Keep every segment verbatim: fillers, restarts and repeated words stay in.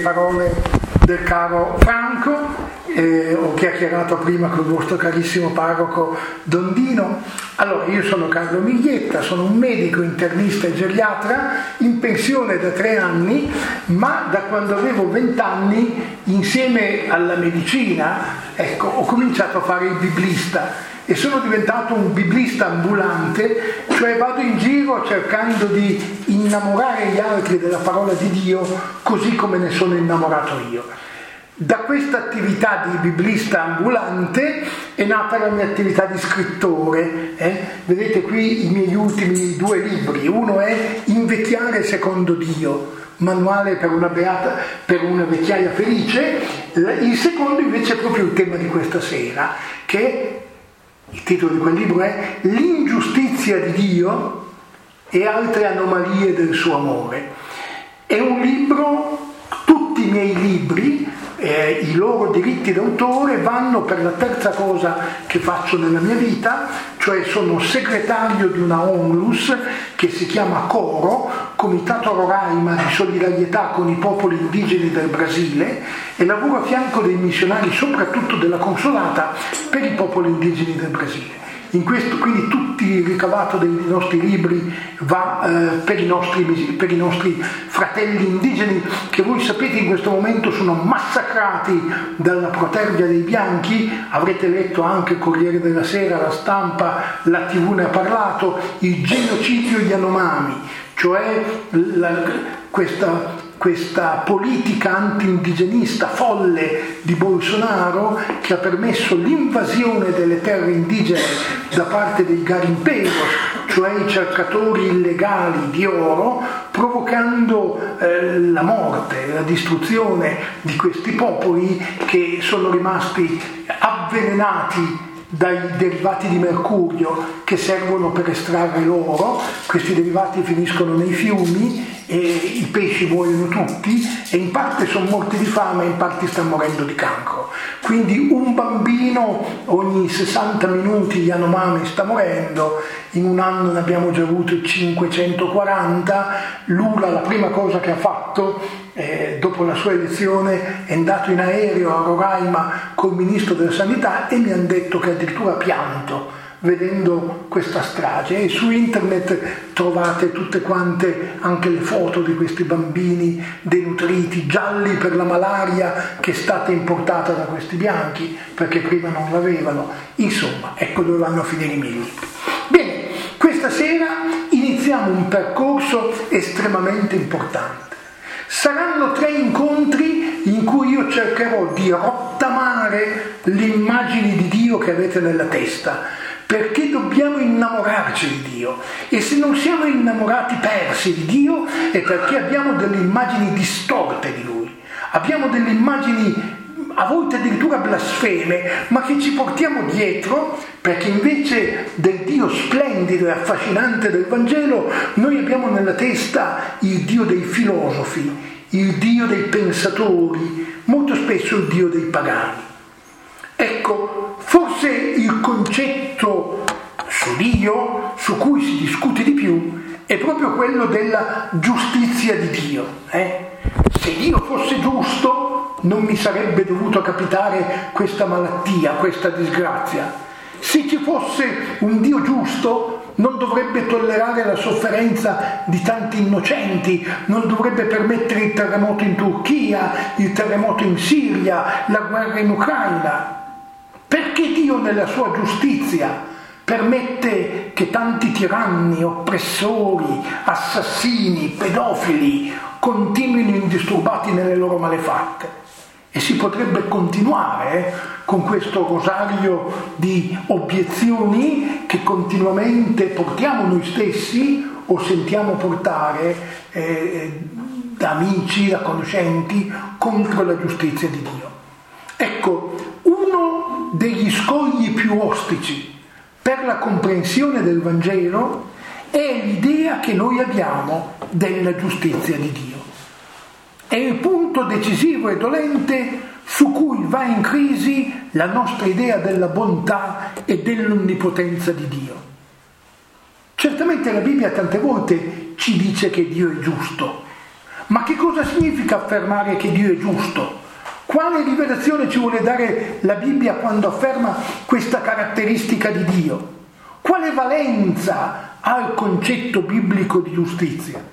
parole del caro Franco. Eh, ho chiacchierato prima con il vostro carissimo parroco Dondino. Allora, io sono Carlo Miglietta, sono un medico internista e geriatra in pensione da tre anni, ma da quando avevo vent'anni, insieme alla medicina, ecco, ho cominciato a fare il biblista e sono diventato un biblista ambulante, cioè vado in giro cercando di innamorare gli altri della parola di Dio così come ne sono innamorato io. Da questa attività di biblista ambulante è nata la mia attività di scrittore. Eh? Vedete qui i miei ultimi due libri. Uno è Invecchiare secondo Dio, manuale per una beata, per una vecchiaia felice. Il secondo invece è proprio il tema di questa sera, che il titolo di quel libro è L'ingiustizia di Dio e altre anomalie del suo amore. È un libro, tutti i miei libri, Eh, i loro diritti d'autore vanno per la terza cosa che faccio nella mia vita, cioè sono segretario di una onlus che si chiama Coro, Comitato Roraima di solidarietà con i popoli indigeni del Brasile, e lavoro a fianco dei missionari, soprattutto della Consolata, per i popoli indigeni del Brasile. In questo, quindi tutto il ricavato dei nostri libri va eh, per, i nostri, per i nostri fratelli indigeni, che voi sapete in questo momento sono massacrati dalla protervia dei bianchi. Avrete letto anche il Corriere della Sera, la Stampa, la tivù ne ha parlato, il genocidio Yanomami, cioè la, questa... questa politica anti-indigenista folle di Bolsonaro che ha permesso l'invasione delle terre indigene da parte dei garimpeiros, cioè i cercatori illegali di oro, provocando eh, la morte, la distruzione di questi popoli che sono rimasti avvelenati dai derivati di mercurio che servono per estrarre l'oro. Questi derivati finiscono nei fiumi e i pesci muoiono tutti, e in parte sono morti di fame e in parte stanno morendo di cancro. Quindi un bambino ogni sessanta minuti di Yanomami sta morendo. In un anno ne abbiamo già avuto cinquecentoquaranta. Lula la prima cosa che ha fatto eh, dopo la sua elezione è andato in aereo a Roraima col ministro della sanità e mi hanno detto che addirittura ha pianto vedendo questa strage, e su internet trovate tutte quante anche le foto di questi bambini denutriti, gialli per la malaria che è stata importata da questi bianchi perché prima non l'avevano. Insomma, ecco dove vanno a finire i miei libri. Bene, questa sera iniziamo un percorso estremamente importante. Saranno tre incontri in cui io cercherò di rottamare le immagini di Dio che avete nella testa, perché dobbiamo innamorarci di Dio, e se non siamo innamorati persi di Dio è perché abbiamo delle immagini distorte di Lui, abbiamo delle immagini a volte addirittura blasfeme, ma che ci portiamo dietro, perché invece del Dio splendido e affascinante del Vangelo noi abbiamo nella testa il Dio dei filosofi, il Dio dei pensatori, molto spesso il Dio dei pagani. Ecco, forse il concetto su Dio su cui si discute di più è proprio quello della giustizia di Dio. Eh? Se Dio fosse giusto non mi sarebbe dovuto capitare questa malattia, questa disgrazia. Se ci fosse un Dio giusto non dovrebbe tollerare la sofferenza di tanti innocenti, non dovrebbe permettere il terremoto in Turchia, il terremoto in Siria, la guerra in Ucraina. Perché Dio nella sua giustizia permette che tanti tiranni, oppressori, assassini, pedofili continuino indisturbati nelle loro malefatte? E si potrebbe continuare eh, con questo rosario di obiezioni che continuamente portiamo noi stessi o sentiamo portare eh, da amici, da conoscenti, contro la giustizia di Dio. Ecco, uno degli scogli più ostici per la comprensione del Vangelo è l'idea che noi abbiamo della giustizia di Dio. È il punto decisivo e dolente su cui va in crisi la nostra idea della bontà e dell'onnipotenza di Dio. Certamente la Bibbia tante volte ci dice che Dio è giusto, Ma che cosa significa affermare che Dio è giusto? Quale rivelazione ci vuole dare la Bibbia quando afferma questa caratteristica di Dio? Quale valenza ha il concetto biblico di giustizia?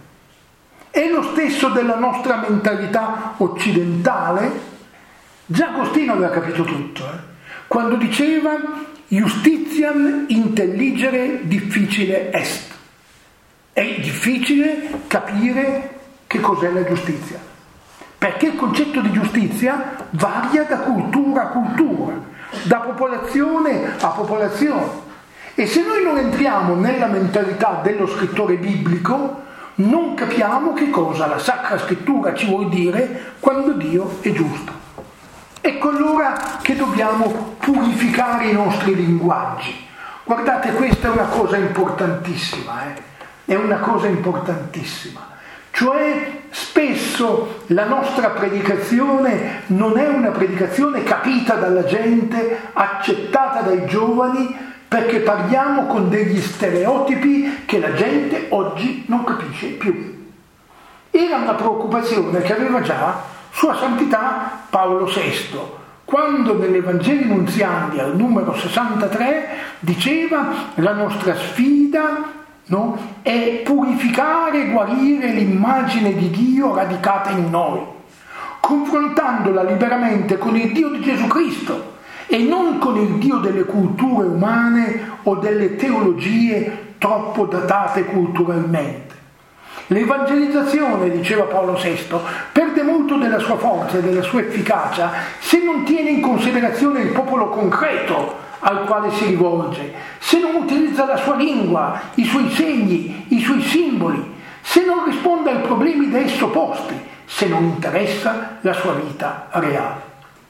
È lo stesso della nostra mentalità occidentale? Già Agostino aveva capito tutto, eh? Quando diceva justitiam intelligere difficile est. È difficile capire che cos'è la giustizia, perché il concetto di giustizia varia da cultura a cultura, da popolazione a popolazione. E se noi non entriamo nella mentalità dello scrittore biblico, non capiamo che cosa la Sacra Scrittura ci vuol dire quando Dio è giusto. Ecco allora che dobbiamo purificare i nostri linguaggi. Guardate, questa è una cosa importantissima, eh? È una cosa importantissima. Cioè, spesso la nostra predicazione non è una predicazione capita dalla gente, accettata dai giovani, perché parliamo con degli stereotipi che la gente oggi non capisce più. Era una preoccupazione che aveva già Sua Santità Paolo sesto, quando nell'Evangeli Nunziandi al numero sessantatré diceva: la nostra sfida, no, è purificare e guarire l'immagine di Dio radicata in noi, confrontandola liberamente con il Dio di Gesù Cristo e non con il Dio delle culture umane o delle teologie troppo datate culturalmente. L'evangelizzazione, diceva Paolo sesto, perde molto della sua forza e della sua efficacia se non tiene in considerazione il popolo concreto al quale si rivolge, se non utilizza la sua lingua, i suoi segni, i suoi simboli, se non risponde ai problemi da esso posti, se non interessa la sua vita reale.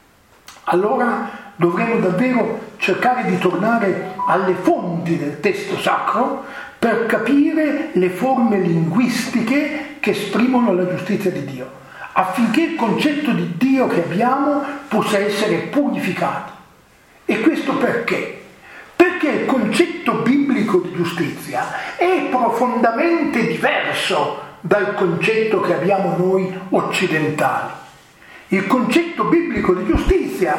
Allora dovremo davvero cercare di tornare alle fonti del testo sacro per capire le forme linguistiche che esprimono la giustizia di Dio, affinché il concetto di Dio che abbiamo possa essere purificato. E questo perché? Perché il concetto biblico di giustizia è profondamente diverso dal concetto che abbiamo noi occidentali. Il concetto biblico di giustizia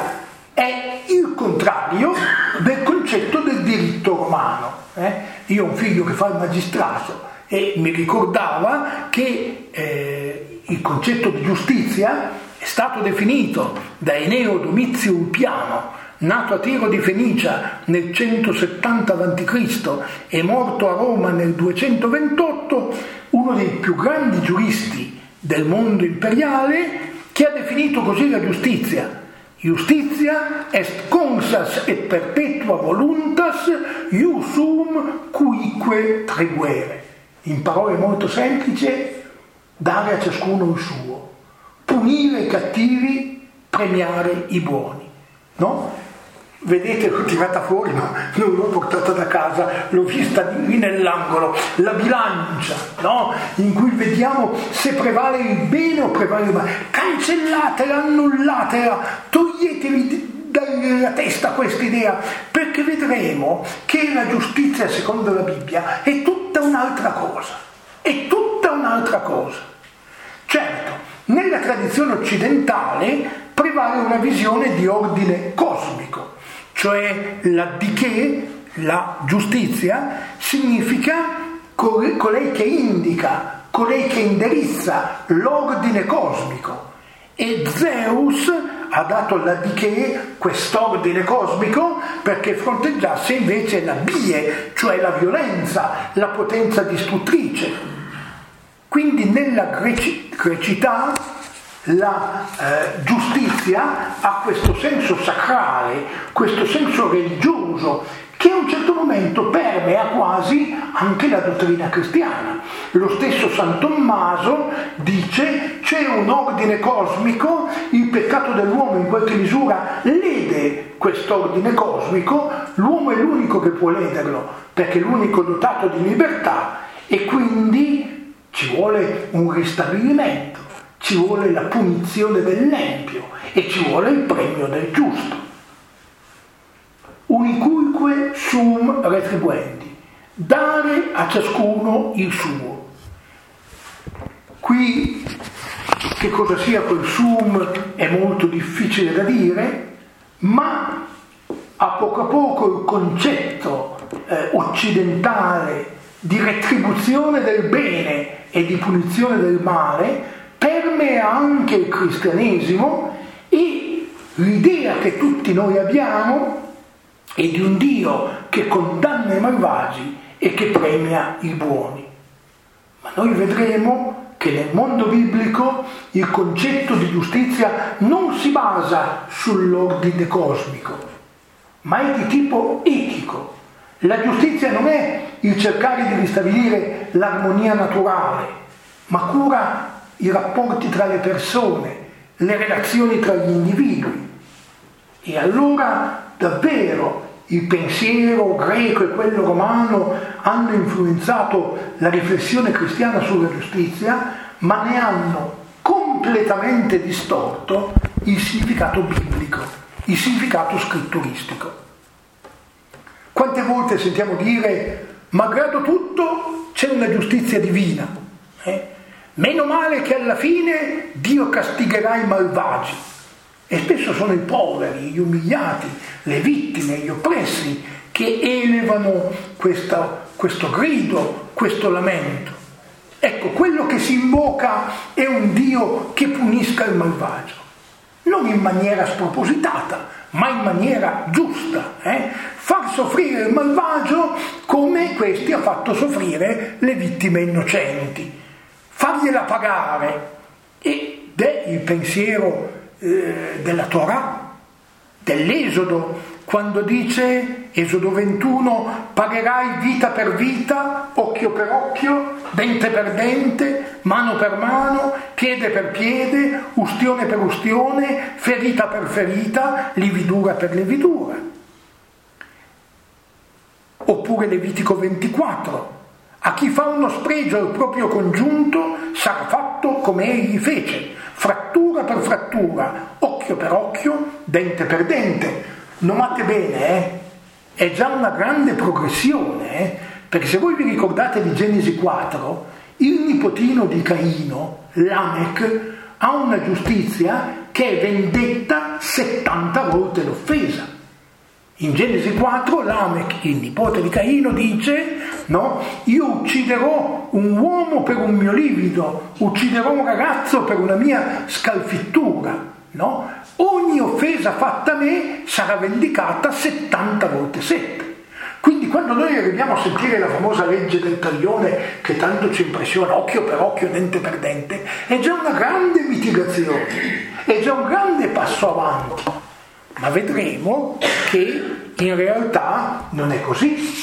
è il contrario del concetto del diritto romano. Eh? Io ho un figlio che fa il magistrato e mi ricordava che eh, il concetto di giustizia è stato definito da Eneo Domizio Ulpiano, nato a Tiro di Fenicia nel centosettanta avanti Cristo e morto a Roma nel duecentoventotto, uno dei più grandi giuristi del mondo imperiale, che ha definito così la giustizia: Justitia est consas et perpetua voluntas iusum cuique tribuere. In parole molto semplici, dare a ciascuno il suo, punire i cattivi, premiare i buoni, no? Vedete, l'ho tirata fuori, ma non l'ho portata da casa, l'ho vista lì nell'angolo, la bilancia, no? In cui vediamo se prevale il bene o prevale il male. Cancellatela, annullatela, toglietevi dalla testa questa idea, perché vedremo che la giustizia secondo la Bibbia è tutta un'altra cosa, è tutta un'altra cosa. Certo, nella tradizione occidentale prevale una visione di ordine cosmico, cioè la diché, la giustizia, significa colei che indica, colei che indirizza l'ordine cosmico. E Zeus ha dato alla diché quest'ordine cosmico perché fronteggiasse invece la bie, cioè la violenza, la potenza distruttrice. Quindi nella greci- grecità la eh, giustizia ha questo senso sacrale, questo senso religioso che a un certo momento permea quasi anche la dottrina cristiana. Lo stesso San Tommaso dice: c'è un ordine cosmico, il peccato dell'uomo in qualche misura lede quest'ordine cosmico, l'uomo è l'unico che può lederlo perché è l'unico dotato di libertà e quindi ci vuole un ristabilimento, ci vuole la punizione dell'empio e ci vuole il premio del giusto. Unicuique sum retribuendi, dare a ciascuno il suo. Qui che cosa sia quel sum è molto difficile da dire, ma a poco a poco il concetto eh, occidentale di retribuzione del bene e di punizione del male permea anche il cristianesimo, e l'idea che tutti noi abbiamo è di un Dio che condanna i malvagi e che premia i buoni. Ma noi vedremo che nel mondo biblico il concetto di giustizia non si basa sull'ordine cosmico, ma è di tipo etico. La giustizia non è il cercare di ristabilire l'armonia naturale, ma cura i rapporti tra le persone, le relazioni tra gli individui. E allora davvero il pensiero greco e quello romano hanno influenzato la riflessione cristiana sulla giustizia, ma ne hanno completamente distorto il significato biblico, il significato scritturistico. Quante volte sentiamo dire, malgrado tutto c'è una giustizia divina, eh? Meno male che alla fine Dio castigherà i malvagi. E spesso sono i poveri, gli umiliati, le vittime, gli oppressi che elevano questa, questo grido, questo lamento. Ecco, quello che si invoca è un Dio che punisca il malvagio, non in maniera spropositata, ma in maniera giusta. Eh? Far soffrire il malvagio come questi ha fatto soffrire le vittime innocenti, fargliela pagare. Ed è il pensiero della Torah, dell'Esodo, quando dice, Esodo ventuno, pagherai vita per vita, occhio per occhio, dente per dente, mano per mano, piede per piede, ustione per ustione, ferita per ferita, lividura per lividura. Oppure Levitico ventiquattro, a chi fa uno spregio al proprio congiunto sarà fatto come egli fece, frattura per frattura, occhio per occhio, dente per dente. Notate bene, eh? È già una grande progressione, eh? Perché se voi vi ricordate di Genesi quattro, il nipotino di Caino, Lamech, ha una giustizia che è vendetta settanta volte l'offesa. In Genesi quattro Lamech, il nipote di Caino, dice, no, io ucciderò un uomo per un mio livido, ucciderò un ragazzo per una mia scalfittura, no? Ogni offesa fatta a me sarà vendicata settanta volte sette. Quindi quando noi arriviamo a sentire la famosa legge del taglione che tanto ci impressiona, occhio per occhio, dente per dente, è già una grande mitigazione, è già un grande passo avanti. Ma vedremo che in realtà non è così.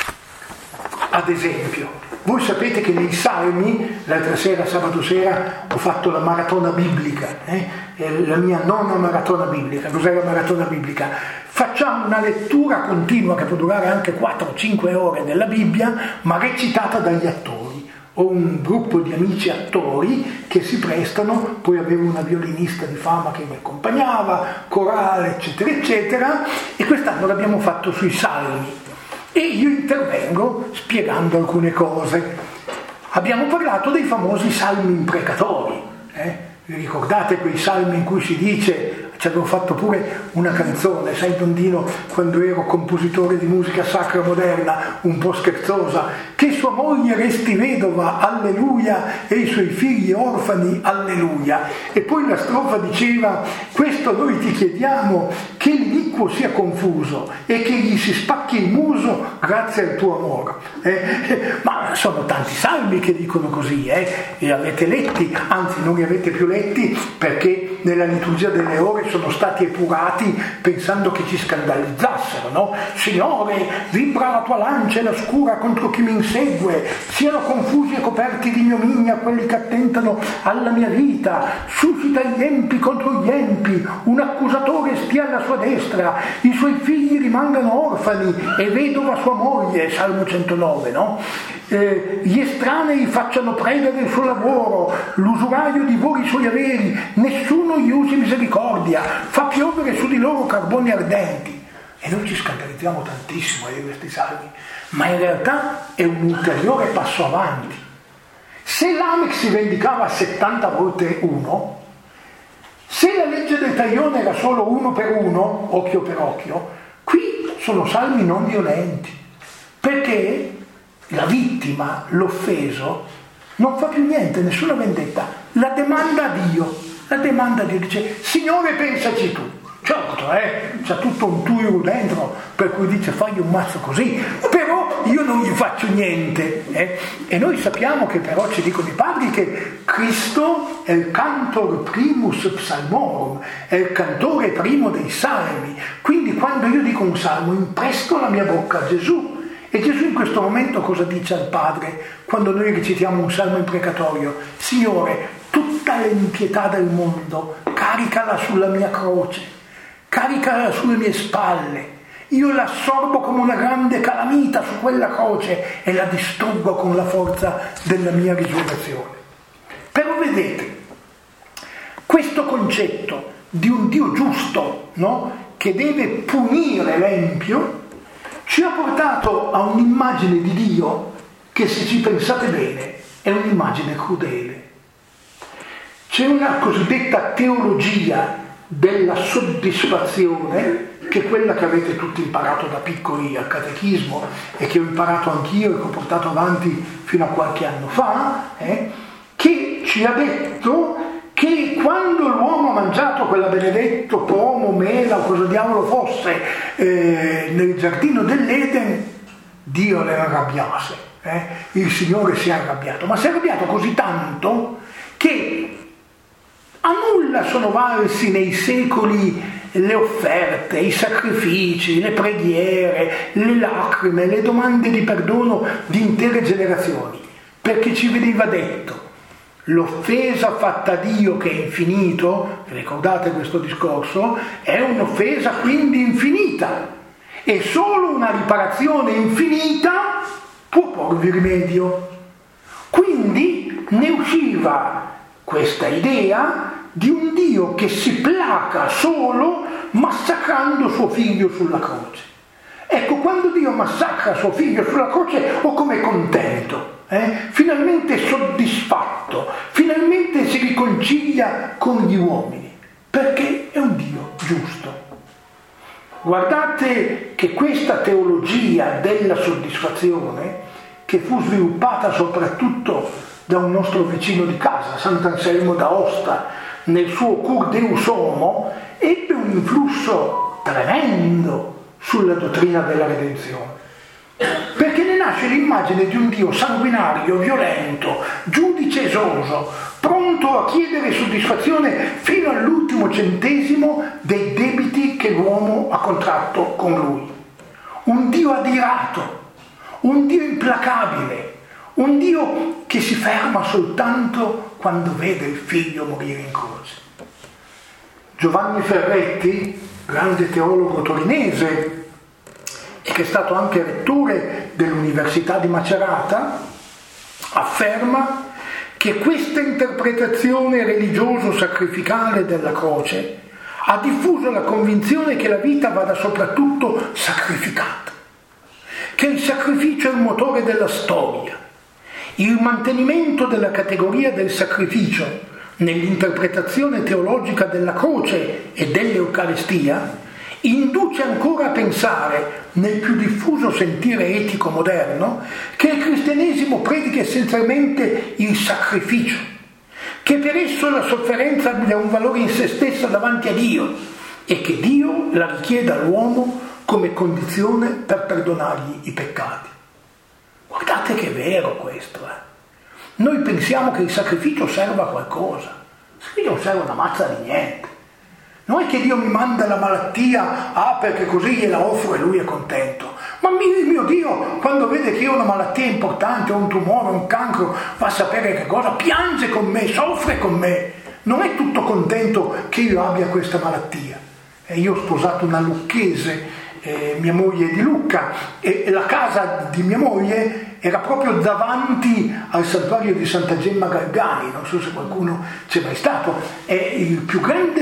Ad esempio, voi sapete che nei Salmi, l'altra sera, sabato sera, ho fatto la maratona biblica, eh? la mia nona maratona biblica. Cos'è la maratona biblica? Facciamo una lettura continua che può durare anche quattro o cinque ore della Bibbia, ma recitata dagli attori. Ho un gruppo di amici attori che si prestano, poi avevo una violinista di fama che mi accompagnava, corale, eccetera, eccetera, e quest'anno l'abbiamo fatto sui Salmi. E io intervengo spiegando alcune cose. Abbiamo parlato dei famosi salmi imprecatori. Eh? Vi ricordate quei salmi in cui si dice, ci avevo fatto pure una canzone, sai Dondino, quando ero compositore di musica sacra moderna, un po' scherzosa, che sua moglie resti vedova, alleluia, e i suoi figli orfani, alleluia. E poi la strofa diceva, questo noi ti chiediamo, che l'iniquo sia confuso e che gli si spacchi il muso grazie al tuo amore. Eh? Ma sono tanti salmi che dicono così, eh? E avete letti, anzi non li avete più letti perché nella liturgia delle ore sono stati epurati pensando che ci scandalizzassero, no? Signore, vibra la tua lancia e la scura contro chi mi insegue, siano confusi e coperti di ignominia quelli che attentano alla mia vita, suscita gli empi contro gli empi, un accusatore stia alla sua destra, i suoi figli rimangano orfani e vedova sua moglie, Salmo centonove, no? Eh, gli estranei facciano preda del suo lavoro, l'usuraio divori i suoi averi, nessuno gli usi misericordia, fa piovere su di loro carboni ardenti. E noi ci scandalizziamo tantissimo di questi salmi, ma in realtà è un ulteriore passo avanti. Se Lamech si vendicava settanta volte uno, se la legge del taglione era solo uno per uno, occhio per occhio, qui sono salmi non violenti, perché la vittima, l'offeso, non fa più niente, nessuna vendetta, la demanda a Dio, la demanda a Dio, dice: Signore, pensaci tu. Certo, eh, c'è tutto un tuo dentro, per cui dice: fagli un mazzo così, però io non gli faccio niente. Eh. E noi sappiamo che però ci dicono i padri che Cristo è il cantor primus psalmorum, è il cantore primo dei salmi. Quindi quando io dico un salmo impresto la mia bocca a Gesù. E Gesù in questo momento cosa dice al Padre quando noi recitiamo un salmo imprecatorio? Signore, tutta l'impietà del mondo caricala sulla mia croce, caricala sulle mie spalle, io l'assorbo come una grande calamita su quella croce e la distruggo con la forza della mia risurrezione. Però vedete, questo concetto di un Dio giusto, no? Che deve punire l'empio, ci ha portato a un'immagine di Dio che, se ci pensate bene, è un'immagine crudele. C'è una cosiddetta teologia della soddisfazione, che è quella che avete tutti imparato da piccoli al catechismo e che ho imparato anch'io e che ho portato avanti fino a qualche anno fa, eh, che ci ha detto che quando l'uomo ha mangiato quella benedetto pomo, mela o cosa diavolo fosse eh, nel giardino dell'Eden, Dio ne arrabbiasse, eh? Il Signore si è arrabbiato, ma si è arrabbiato così tanto che a nulla sono valsi nei secoli le offerte, i sacrifici, le preghiere, le lacrime, le domande di perdono di intere generazioni, perché ci veniva detto: l'offesa fatta a Dio, che è infinito, ricordate questo discorso, è un'offesa quindi infinita, e solo una riparazione infinita può porvi rimedio. Quindi ne usciva questa idea di un Dio che si placa solo massacrando suo figlio sulla croce. Ecco, quando Dio massacra suo figlio sulla croce, o come contento, Eh? finalmente soddisfatto, finalmente si riconcilia con gli uomini, perché è un Dio giusto. Guardate che questa teologia della soddisfazione, che fu sviluppata soprattutto da un nostro vicino di casa, Sant'Anselmo d'Aosta, nel suo Cur Deus Homo, ebbe un influsso tremendo sulla dottrina della redenzione. Perché ne nasce l'immagine di un Dio sanguinario, violento, giudice esoso, pronto a chiedere soddisfazione fino all'ultimo centesimo dei debiti che l'uomo ha contratto con lui. Un Dio adirato, un Dio implacabile, un Dio che si ferma soltanto quando vede il figlio morire in croce. Giovanni Ferretti, grande teologo torinese, e che è stato anche rettore dell'Università di Macerata, afferma che questa interpretazione religioso-sacrificale della croce ha diffuso la convinzione che la vita vada soprattutto sacrificata, che il sacrificio è il motore della storia. Il mantenimento della categoria del sacrificio nell'interpretazione teologica della croce e dell'Eucaristia induce ancora a pensare, nel più diffuso sentire etico moderno, che il cristianesimo predica essenzialmente il sacrificio, che per esso la sofferenza abbia un valore in se stessa davanti a Dio e che Dio la richieda all'uomo come condizione per perdonargli i peccati. Guardate che è vero questo, eh? Noi pensiamo che il sacrificio serva a qualcosa, il sacrificio non serve una mazza di niente. Non è che Dio mi manda la malattia, ah, perché così gliela offro e lui è contento. Ma mio, mio Dio, quando vede che io ho una malattia importante, ho un tumore, un cancro, va a sapere che cosa, piange con me, soffre con me. Non è tutto contento che io abbia questa malattia. E io ho sposato una lucchese, eh, mia moglie è di Lucca, e la casa di mia moglie era proprio davanti al santuario di Santa Gemma Galgani, non so se qualcuno c'è mai stato. È il più grande,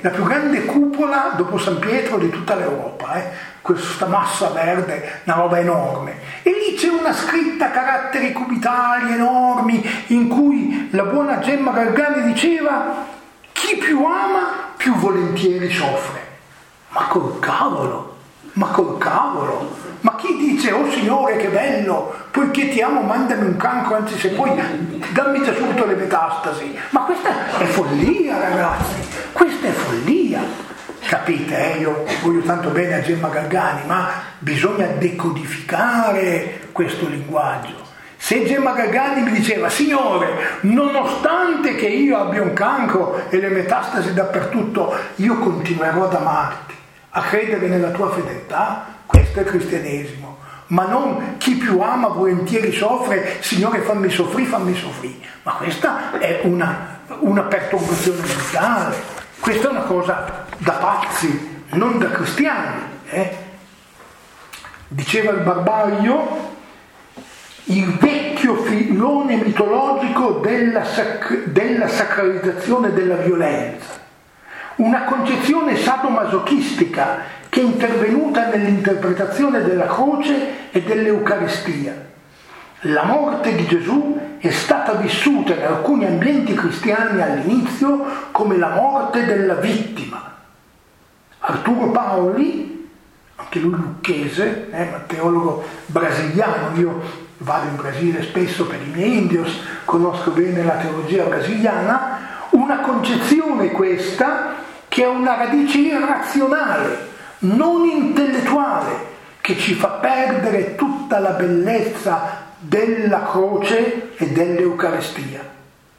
la più grande cupola dopo San Pietro di tutta l'Europa, eh? Questa massa verde, una roba enorme. E lì c'è una scritta a caratteri cubitali enormi in cui la buona Gemma Galgani diceva: chi più ama più volentieri soffre. Ma col cavolo, ma col cavolo, ma chi dice oh Signore che bello, poiché ti amo mandami un cancro, anzi se puoi dammi già subito le metastasi. Ma questa è follia, ragazzi, questa è follia. Capite, eh? Io voglio tanto bene a Gemma Galgani, ma bisogna decodificare questo linguaggio. Se Gemma Galgani mi diceva: Signore, nonostante che io abbia un cancro e le metastasi dappertutto, io continuerò ad amarti, a credere nella tua fedeltà, questo è il cristianesimo. Ma non chi più ama volentieri soffre, Signore fammi soffrire, fammi soffrire. Ma questa è una, una perturbazione mentale, questa è una cosa da pazzi, non da cristiani. Eh? Diceva il Barbaglio, il vecchio filone mitologico della, sac- della sacralizzazione della violenza, una concezione sadomasochistica che è intervenuta nell'interpretazione della croce e dell'Eucaristia. La morte di Gesù è stata vissuta in alcuni ambienti cristiani all'inizio come la morte della vittima. Arturo Paoli, anche lui lucchese, eh, ma teologo brasiliano, io vado in Brasile spesso per i miei indios, conosco bene la teologia brasiliana, una concezione questa che ha una radice irrazionale, non intellettuale, che ci fa perdere tutta la bellezza della croce e dell'Eucaristia.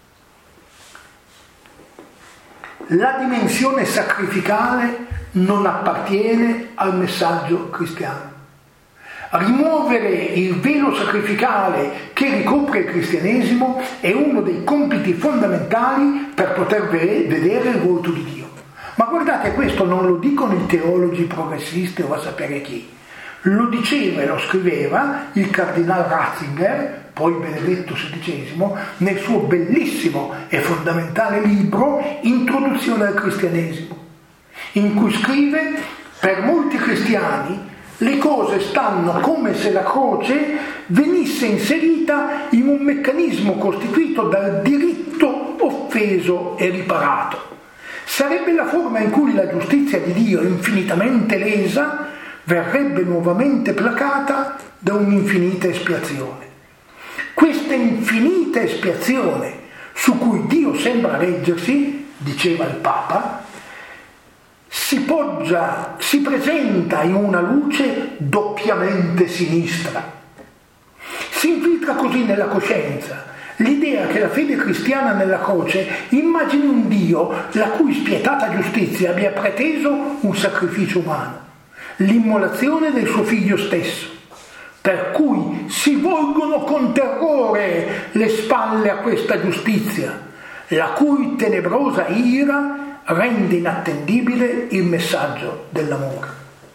La dimensione sacrificale non appartiene al messaggio cristiano. Rimuovere il velo sacrificale che ricopre il cristianesimo è uno dei compiti fondamentali per poter vedere il volto di Dio. Ma guardate, questo non lo dicono i teologi progressisti o a sapere chi. Lo diceva e lo scriveva il cardinal Ratzinger, poi Benedetto sedicesimo, nel suo bellissimo e fondamentale libro Introduzione al cristianesimo, in cui scrive: per molti cristiani le cose stanno come se la croce venisse inserita in un meccanismo costituito dal diritto offeso e riparato. Sarebbe la forma in cui la giustizia di Dio, infinitamente lesa, verrebbe nuovamente placata da un'infinita espiazione. Questa infinita espiazione su cui Dio sembra reggersi, diceva il Papa, si poggia, si presenta in una luce doppiamente sinistra. Si infiltra così nella coscienza l'idea che la fede cristiana nella croce immagini un Dio la cui spietata giustizia abbia preteso un sacrificio umano, l'immolazione del suo figlio stesso, per cui si volgono con terrore le spalle a questa giustizia, la cui tenebrosa ira rende inattendibile il messaggio dell'amore.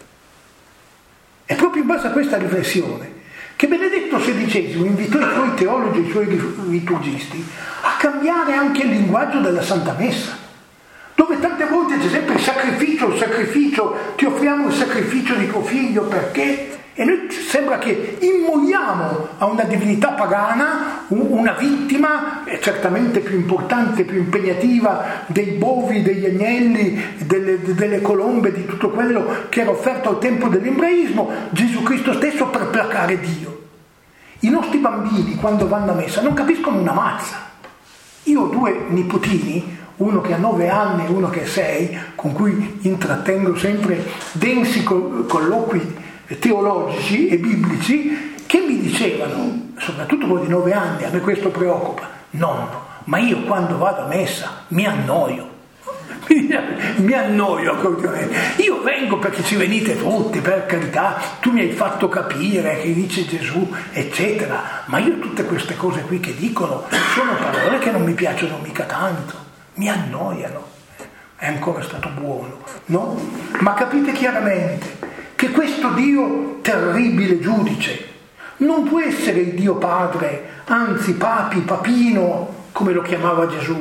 È proprio in base a questa riflessione che Benedetto sedicesimo invitò i suoi teologi e i suoi liturgisti a cambiare anche il linguaggio della Santa Messa, dove tante volte c'è sempre il sacrificio, il sacrificio, ti offriamo il sacrificio di tuo figlio perché... E noi sembra che immoliamo a una divinità pagana una vittima certamente più importante, più impegnativa dei bovi, degli agnelli, delle, delle colombe, di tutto quello che era offerto al tempo dell'ebraismo, Gesù Cristo stesso, per placare Dio. I nostri bambini quando vanno a messa non capiscono una mazza. Io ho due nipotini, uno che ha nove anni e uno che ha sei, con cui intrattengo sempre densi colloqui teologici e biblici, che mi dicevano, soprattutto quelli di nove anni, a me questo preoccupa: nonno, ma io quando vado a messa mi annoio, mi annoio, io vengo perché ci venite tutti, per carità, tu mi hai fatto capire che dice Gesù, eccetera, ma io tutte queste cose qui che dicono sono parole che non mi piacciono mica tanto, mi annoiano. È ancora stato buono, no? Ma capite chiaramente che questo Dio terribile giudice non può essere il Dio Padre, anzi Papi, Papino, come lo chiamava Gesù,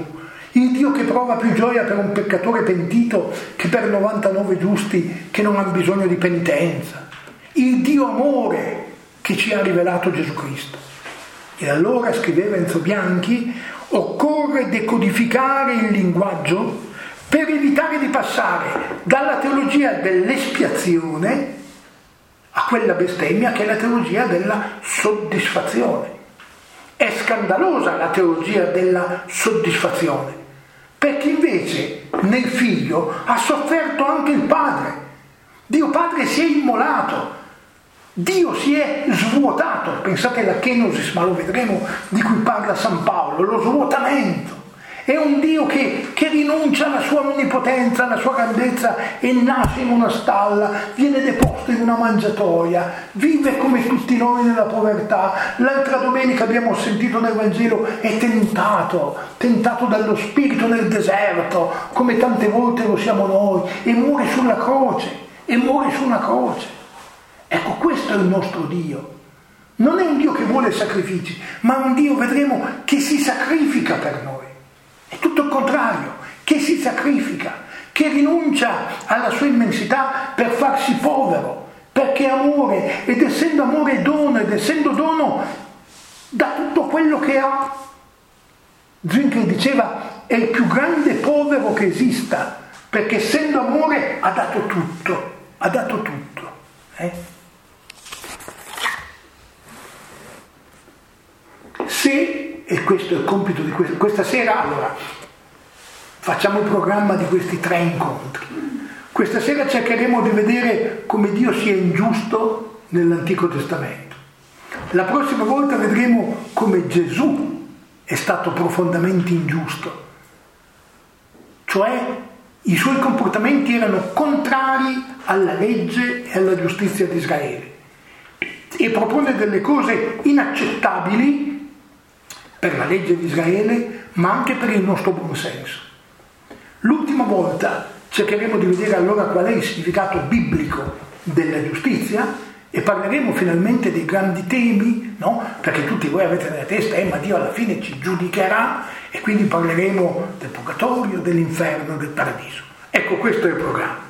il Dio che prova più gioia per un peccatore pentito che per novantanove giusti che non hanno bisogno di penitenza, il Dio amore che ci ha rivelato Gesù Cristo. E allora, scriveva Enzo Bianchi, occorre decodificare il linguaggio per evitare di passare dalla teologia dell'espiazione a quella bestemmia che è la teologia della soddisfazione. È scandalosa la teologia della soddisfazione, perché invece nel figlio ha sofferto anche il padre. Dio padre si è immolato, Dio si è svuotato. Pensate alla kenosis, ma lo vedremo, di cui parla San Paolo, lo svuotamento. È un Dio che, che rinuncia alla sua onnipotenza, alla sua grandezza e nasce in una stalla, viene deposto in una mangiatoia, vive come tutti noi nella povertà. L'altra domenica abbiamo sentito nel Vangelo, è tentato, tentato dallo spirito nel deserto, come tante volte lo siamo noi, e muore sulla croce, e muore su una croce. Ecco, questo è il nostro Dio. Non è un Dio che vuole sacrifici, ma un Dio, vedremo, che si sacrifica per noi. È tutto il contrario, che si sacrifica, che rinuncia alla sua immensità per farsi povero, perché amore, ed essendo amore dono, ed essendo dono dà tutto quello che ha. Zwingli diceva, è il più grande povero che esista, perché essendo amore ha dato tutto, ha dato tutto. Eh? Se E questo è il compito di questa, questa sera. Allora, facciamo il programma di questi tre incontri. Questa sera cercheremo di vedere come Dio sia ingiusto nell'Antico Testamento. La prossima volta vedremo come Gesù è stato profondamente ingiusto. Cioè, i suoi comportamenti erano contrari alla legge e alla giustizia di Israele. E propone delle cose inaccettabili per la legge di Israele, ma anche per il nostro buon senso. L'ultima volta cercheremo di vedere allora qual è il significato biblico della giustizia e parleremo finalmente dei grandi temi, no? Perché tutti voi avete nella testa, eh, ma Dio alla fine ci giudicherà, e quindi parleremo del purgatorio, dell'inferno, del paradiso. Ecco, questo è il programma.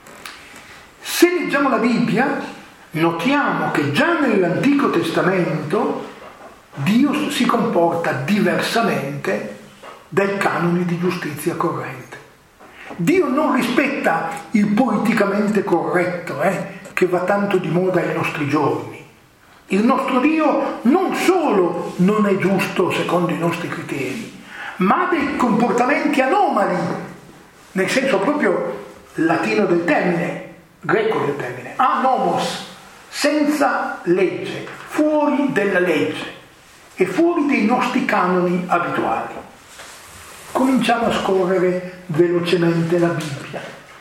Se leggiamo la Bibbia, notiamo che già nell'Antico Testamento Dio si comporta diversamente dai canoni di giustizia corrente. Dio non rispetta il politicamente corretto, eh, che va tanto di moda ai nostri giorni. Il nostro Dio non solo non è giusto secondo i nostri criteri, ma ha dei comportamenti anomali, nel senso proprio latino del termine, greco del termine, anomos, senza legge, fuori della legge e fuori dei nostri canoni abituali. Cominciamo a scorrere velocemente la Bibbia.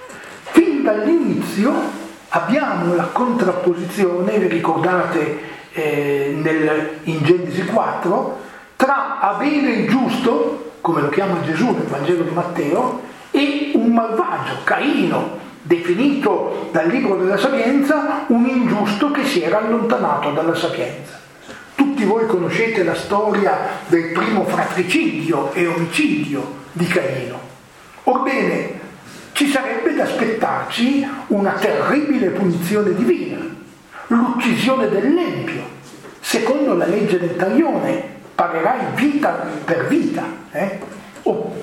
Fin dall'inizio abbiamo la contrapposizione, vi ricordate eh, nel, in Genesi quattro, tra Abele il giusto, come lo chiama Gesù nel Vangelo di Matteo, e un malvagio, Caino, definito dal libro della Sapienza un ingiusto che si era allontanato dalla sapienza. Tutti voi conoscete la storia del primo fratricidio e omicidio di Caino. Orbene, ci sarebbe da aspettarci una terribile punizione divina, l'uccisione dell'empio. Secondo la legge del taglione, pagherai vita per vita, eh? o,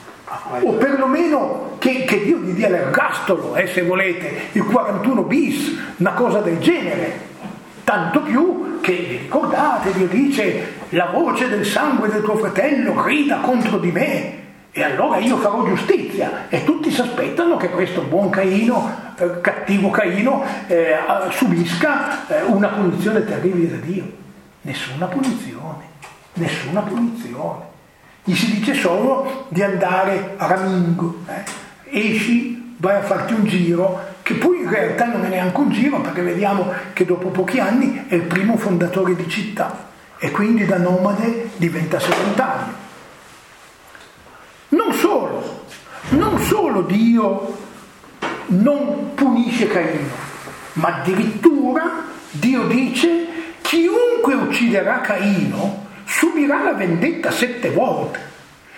o perlomeno che, che Dio gli dia l'ergastolo, eh, se volete, il quarantuno bis, una cosa del genere. Tanto più che, vi ricordate, Dio dice, la voce del sangue del tuo fratello grida contro di me, e allora io farò giustizia. E tutti si aspettano che questo buon Caino, eh, cattivo Caino, eh, subisca eh, una punizione terribile da Dio. Nessuna punizione, nessuna punizione. Gli si dice solo di andare a Ramingo, eh. esci, vai a farti un giro, che poi in realtà non è neanche un giro, perché vediamo che dopo pochi anni è il primo fondatore di città e quindi da nomade diventa sedentario. Non solo, non solo Dio non punisce Caino, ma addirittura Dio dice: chiunque ucciderà Caino subirà la vendetta sette volte.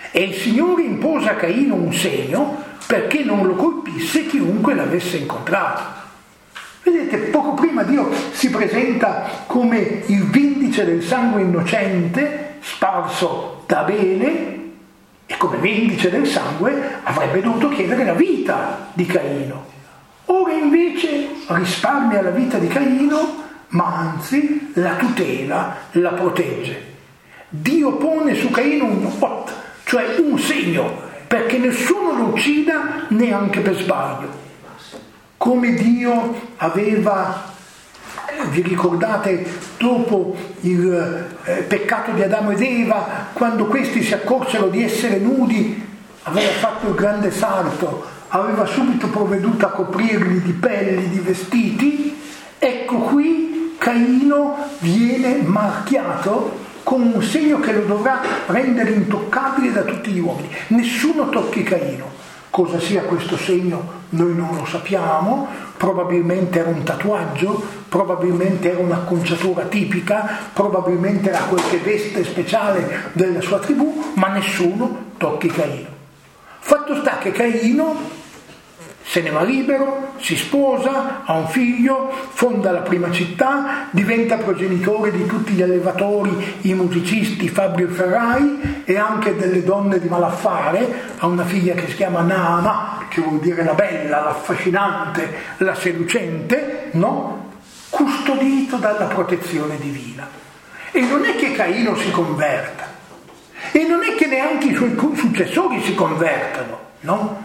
E il Signore impose a Caino un segno perché non lo colpisse chiunque l'avesse incontrato. Vedete, poco prima Dio si presenta come il vindice del sangue innocente sparso da Abele, e come vindice del sangue avrebbe dovuto chiedere la vita di Caino. Ora invece risparmia la vita di Caino, ma anzi la tutela, la protegge. Dio pone su Caino un ot, cioè un segno, perché nessuno lo uccida neanche per sbaglio. Come Dio aveva, vi ricordate, dopo il eh, peccato di Adamo ed Eva, quando questi si accorsero di essere nudi, aveva fatto il grande salto, aveva subito provveduto a coprirli di pelli, di vestiti. Ecco qui Caino viene marchiato con un segno che lo dovrà rendere intoccabile da tutti gli uomini. Nessuno tocchi Caino. Cosa sia questo segno noi non lo sappiamo, probabilmente era un tatuaggio, probabilmente era un'acconciatura tipica, probabilmente era qualche veste speciale della sua tribù, ma nessuno tocchi Caino. Fatto sta che Caino se ne va libero, si sposa, ha un figlio, fonda la prima città, diventa progenitore di tutti gli allevatori, i musicisti, i fabbri e ferrai, e anche delle donne di malaffare. Ha una figlia che si chiama Naama, che vuol dire la bella, l'affascinante, la seducente, no? Custodito dalla protezione divina. E non è che Caino si converta, e non è che neanche i suoi successori si convertano, no?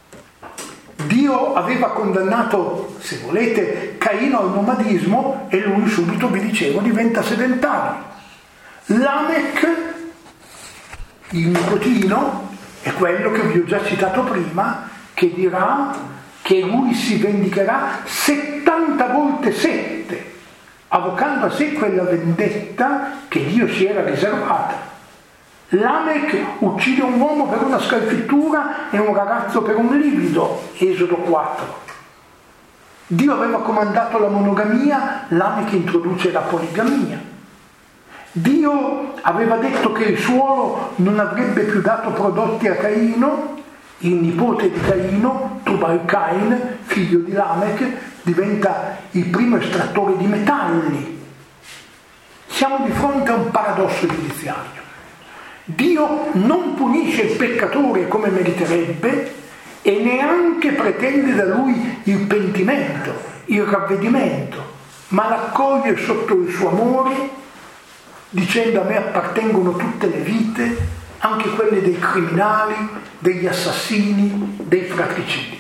Dio aveva condannato, se volete, Caino al nomadismo e lui subito, vi dicevo, diventa sedentario. Lamech, il nipotino, è quello che vi ho già citato prima, che dirà che lui si vendicherà settanta volte sette, avvocando a sé quella vendetta che Dio si era riservata. Lamech uccide un uomo per una scalfittura e un ragazzo per un livido, Esodo quattro. Dio aveva comandato la monogamia, Lamech introduce la poligamia. Dio aveva detto che il suolo non avrebbe più dato prodotti a Caino, il nipote di Caino, Tubal-Cain, figlio di Lamech, diventa il primo estrattore di metalli. Siamo di fronte a un paradosso giudiziario. Dio non punisce il peccatore come meriterebbe e neanche pretende da lui il pentimento, il ravvedimento, ma l'accoglie sotto il suo amore, dicendo: a me appartengono tutte le vite, anche quelle dei criminali, degli assassini, dei fratricidi.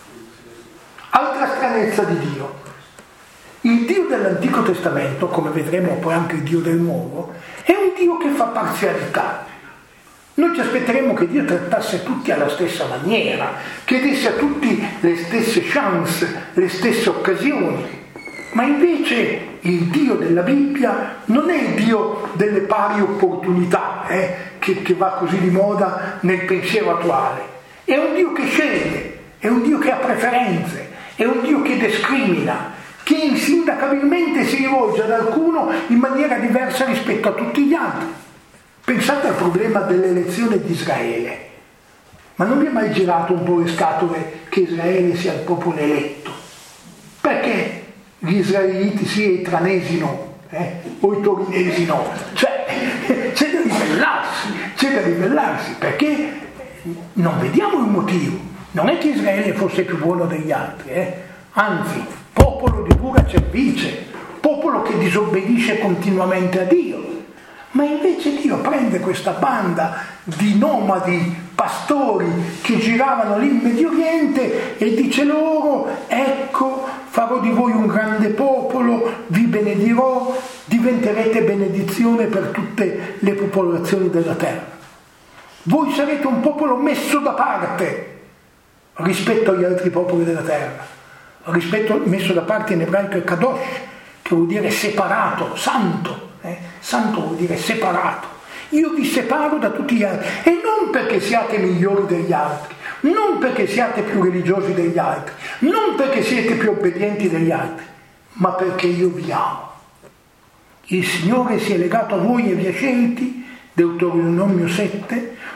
Altra stranezza di Dio. Il Dio dell'Antico Testamento, come vedremo poi anche il Dio del Nuovo, è un Dio che fa parzialità. Noi ci aspetteremmo che Dio trattasse tutti alla stessa maniera, che desse a tutti le stesse chance, le stesse occasioni. Ma invece il Dio della Bibbia non è il Dio delle pari opportunità, eh, che, che va così di moda nel pensiero attuale. È un Dio che sceglie, è un Dio che ha preferenze, è un Dio che discrimina, che insindacabilmente si rivolge ad alcuno in maniera diversa rispetto a tutti gli altri. Pensate al problema dell'elezione di Israele. Ma non vi è mai girato un po' le scatole che Israele sia il popolo eletto? Perché gli israeliti sì e i tranesi no, eh? o i torinesi no? Cioè, c'è da ribellarsi, c'è da ribellarsi, perché non vediamo il motivo. Non è che Israele fosse più buono degli altri, eh? Anzi, popolo di pura cervice, popolo che disobbedisce continuamente a Dio. Ma invece Dio prende questa banda di nomadi pastori che giravano lì in Medio Oriente e dice loro: ecco, farò di voi un grande popolo, vi benedirò, diventerete benedizione per tutte le popolazioni della terra. Voi sarete un popolo messo da parte rispetto agli altri popoli della terra. Rispetto, messo da parte in ebraico è kadosh, che vuol dire separato, santo. Eh? Santo vuol dire separato. Io vi separo da tutti gli altri, e non perché siate migliori degli altri, non perché siate più religiosi degli altri, non perché siete più obbedienti degli altri, ma perché io vi amo. Il Signore si è legato a voi e vi ha scelti, Deuteronomio sette,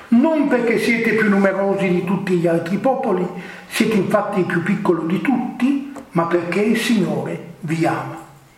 non perché siete più numerosi di tutti gli altri popoli, siete infatti il più piccolo di tutti, ma perché il Signore vi ama.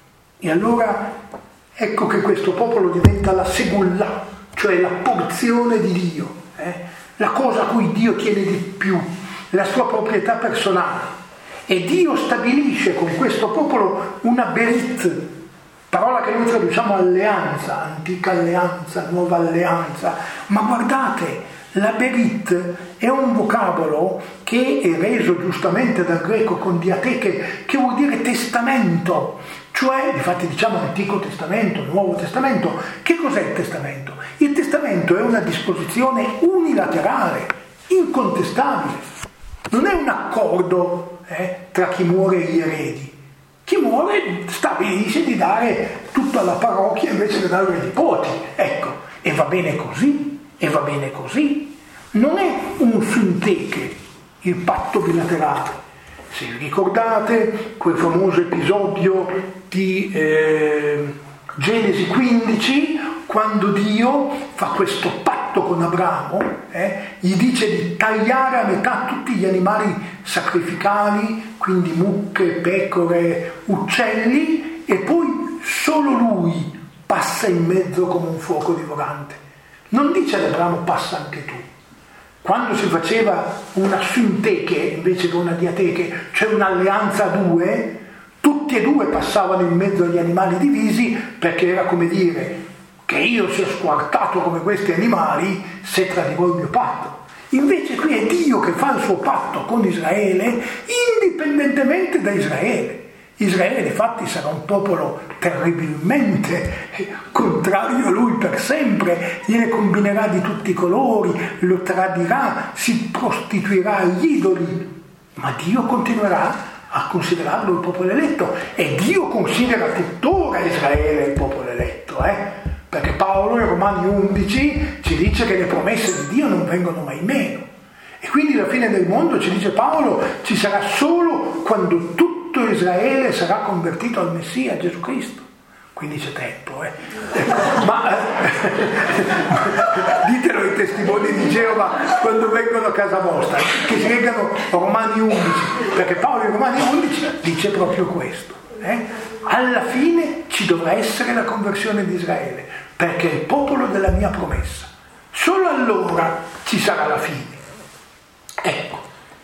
E allora ecco che questo popolo diventa la segullah, cioè la porzione di Dio, eh? la cosa a cui Dio tiene di più, la sua proprietà personale. E Dio stabilisce con questo popolo una berit, parola che noi traduciamo alleanza, antica alleanza, nuova alleanza, ma guardate, la berit è un vocabolo che è reso giustamente dal greco con diateche, che vuol dire testamento, cioè, infatti diciamo Antico Testamento, Nuovo Testamento. Che cos'è il testamento? Il testamento è una disposizione unilaterale, incontestabile, non è un accordo eh, tra chi muore e gli eredi. Chi muore stabilisce di dare tutto alla parrocchia invece di dare ai nipoti, ecco, e va bene così, e va bene così. Non è un synteche il patto bilaterale. Se vi ricordate quel famoso episodio di eh, Genesi quindici, quando Dio fa questo patto con Abramo, eh, gli dice di tagliare a metà tutti gli animali sacrificali, quindi mucche, pecore, uccelli, e poi solo lui passa in mezzo come un fuoco divorante. Non dice ad Abramo passa anche tu. Quando si faceva una synteche invece che una diateche, cioè un'alleanza a due, tutti e due passavano in mezzo agli animali divisi, perché era come dire che io sia squartato come questi animali se tradirò il mio patto. Invece qui è Dio che fa il suo patto con Israele indipendentemente da Israele. Israele infatti sarà un popolo terribilmente contrario a lui per sempre, gliene combinerà di tutti i colori, lo tradirà, si prostituirà agli idoli, ma Dio continuerà a considerarlo il popolo eletto, e Dio considera tuttora Israele il popolo eletto, eh? Perché Paolo in Romani undici ci dice che le promesse di Dio non vengono mai meno, e quindi la fine del mondo, ci dice Paolo, ci sarà solo quando tutto Israele sarà convertito al Messia, Gesù Cristo. Quindi c'è tempo, eh? Ma eh, ditelo ai testimoni di Geova quando vengono a casa vostra, che si leggano Romani undici, perché Paolo in Romani undici dice proprio questo, eh? Alla fine ci dovrà essere la conversione di Israele, perché è il popolo della mia promessa. Solo allora ci sarà la fine. Ecco,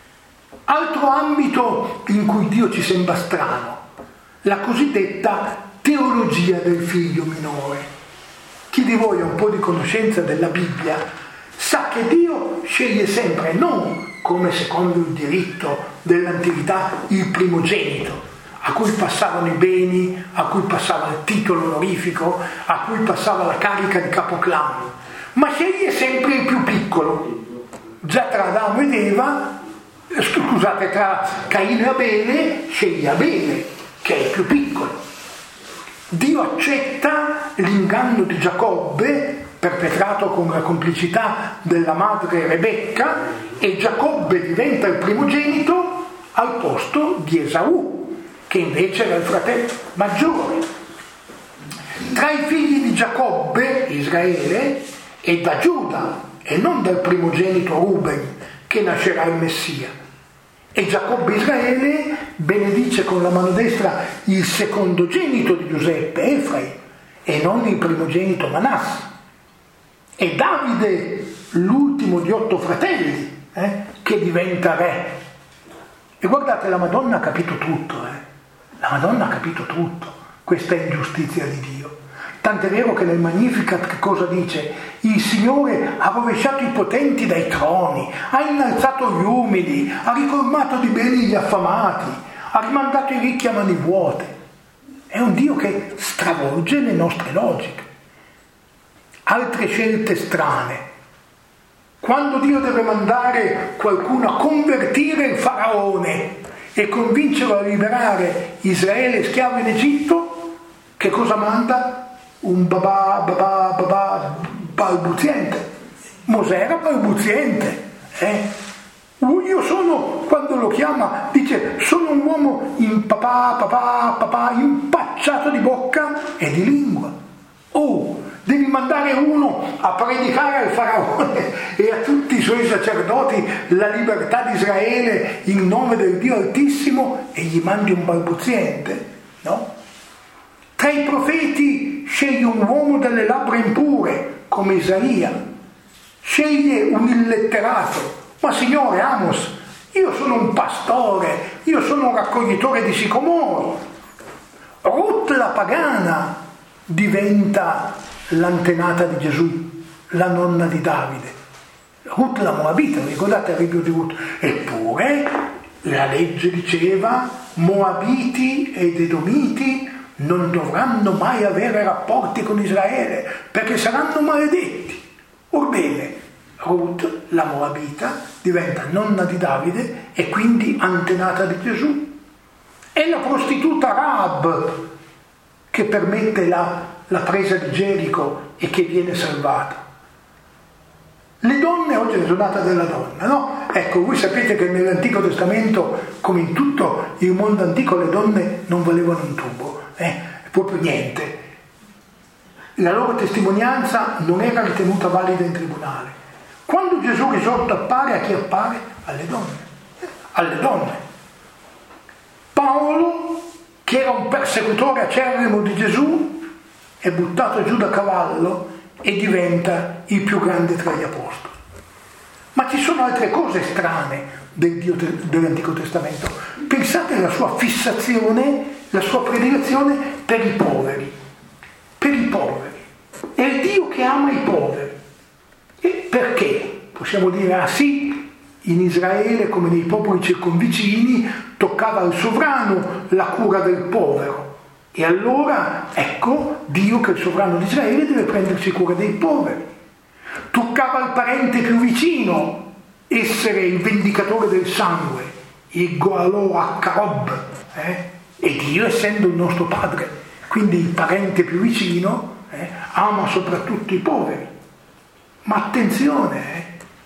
altro ambito in cui Dio ci sembra strano, la cosiddetta teologia del figlio minore. Chi di voi ha un po' di conoscenza della Bibbia sa che Dio sceglie sempre, non come secondo il diritto dell'antichità, il primogenito, a cui passavano i beni, a cui passava il titolo onorifico, a cui passava la carica di capoclan, ma sceglie sempre il più piccolo. Già tra Adamo ed Eva, scusate, tra Caino e Abele, sceglie Abele, che è il più piccolo. Dio accetta l'inganno di Giacobbe, perpetrato con la complicità della madre Rebecca, e Giacobbe diventa il primogenito al posto di Esaù, che invece era il fratello maggiore. Tra i figli di Giacobbe, Israele, è da Giuda e non dal primogenito Ruben che nascerà il Messia. E Giacobbe Israele benedice con la mano destra il secondogenito di Giuseppe, Efraim, e non il primogenito Manasse. E Davide, l'ultimo di otto fratelli, eh, che diventa re. E guardate, la Madonna ha capito tutto, eh. La Madonna ha capito tutto, questa ingiustizia di Dio. Tant'è vero che nel Magnificat che cosa dice? Il Signore ha rovesciato i potenti dai troni, ha innalzato gli umili, ha ricolmato di beni gli affamati, ha rimandato i ricchi a mani vuote. È un Dio che stravolge le nostre logiche. Altre scelte strane. Quando Dio deve mandare qualcuno a convertire il faraone e convincerlo a liberare Israele schiavo in Egitto, che cosa manda? Un babà, babà, babà balbuziente. Mosè era balbuziente, eh? Io sono, quando lo chiama, dice, sono un uomo in papà, papà, papà, impacciato di bocca e di lingua. Oh, devi mandare uno a predicare al faraone e a tutti i suoi sacerdoti la libertà di Israele in nome del Dio Altissimo e gli mandi un balbuziente, no? Tra i profeti sceglie un uomo dalle labbra impure come Isaia, sceglie un illetterato. Ma Signore, Amos, io sono un pastore, io sono un raccoglitore di sicomori. Ruth la pagana diventa l'antenata di Gesù, la nonna di Davide. Ruth la Moabita, ricordate il ribio di Ruth? Eppure la legge diceva: Moabiti ed Edomiti non dovranno mai avere rapporti con Israele perché saranno maledetti. Orbene, Ruth, la Moabita, diventa nonna di Davide e quindi antenata di Gesù. È la prostituta Rahab che permette la, la presa di Gerico e che viene salvata. Le donne, oggi è la giornata della donna, no? Ecco, voi sapete che nell'Antico Testamento, come in tutto il mondo antico, le donne non valevano un tubo, eh? Proprio niente. La loro testimonianza non era ritenuta valida in tribunale. Quando Gesù risorto appare, a chi appare? Alle donne. Alle donne. Paolo, che era un persecutore acerrimo di Gesù, è buttato giù da cavallo e diventa il più grande tra gli apostoli. Ma ci sono altre cose strane del Dio dell'Antico Testamento. Pensate alla sua fissazione, la sua predilezione per i poveri. Per i poveri. È il Dio che ama i poveri. E perché? Possiamo dire, ah sì, in Israele come nei popoli circonvicini toccava al sovrano la cura del povero. E allora, ecco, Dio che è il sovrano di Israele deve prendersi cura dei poveri. Toccava al parente più vicino essere il vendicatore del sangue, il Goalò Accarob, eh? E Dio, essendo il nostro padre, quindi il parente più vicino, eh, ama soprattutto i poveri. Ma attenzione, eh?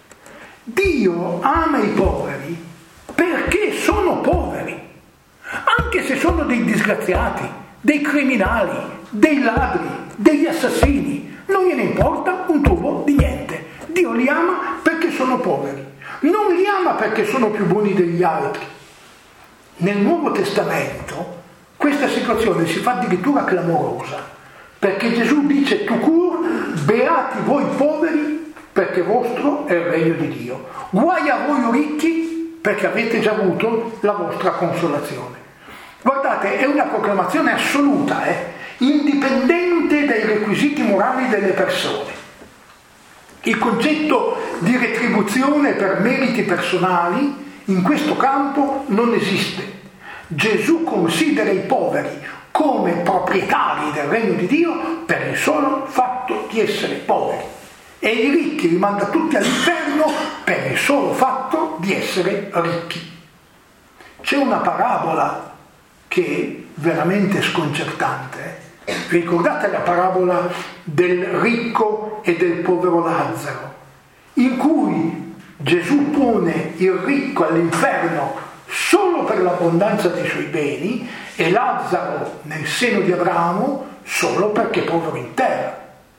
Dio ama i poveri perché sono poveri, anche se sono dei disgraziati, dei criminali, dei ladri, degli assassini, non gliene importa un tubo di niente. Dio li ama perché sono poveri, non li ama perché sono più buoni degli altri. Nel Nuovo Testamento questa situazione si fa addirittura clamorosa, perché Gesù dice tout court: beati voi poveri perché vostro è il regno di Dio, guai a voi ricchi perché avete già avuto la vostra consolazione. Guardate, è una proclamazione assoluta, eh? indipendente dai requisiti morali delle persone. Il concetto di retribuzione per meriti personali in questo campo non esiste. Gesù considera i poveri come proprietari del regno di Dio per il solo fatto di essere poveri, e i ricchi li manda tutti all'inferno per il solo fatto di essere ricchi. C'è una parabola che è veramente sconcertante. Ricordate la parabola del ricco e del povero Lazzaro, in cui Gesù pone il ricco all'inferno solo per l'abbondanza dei suoi beni e Lazzaro nel seno di Abramo solo perché è povero in terra.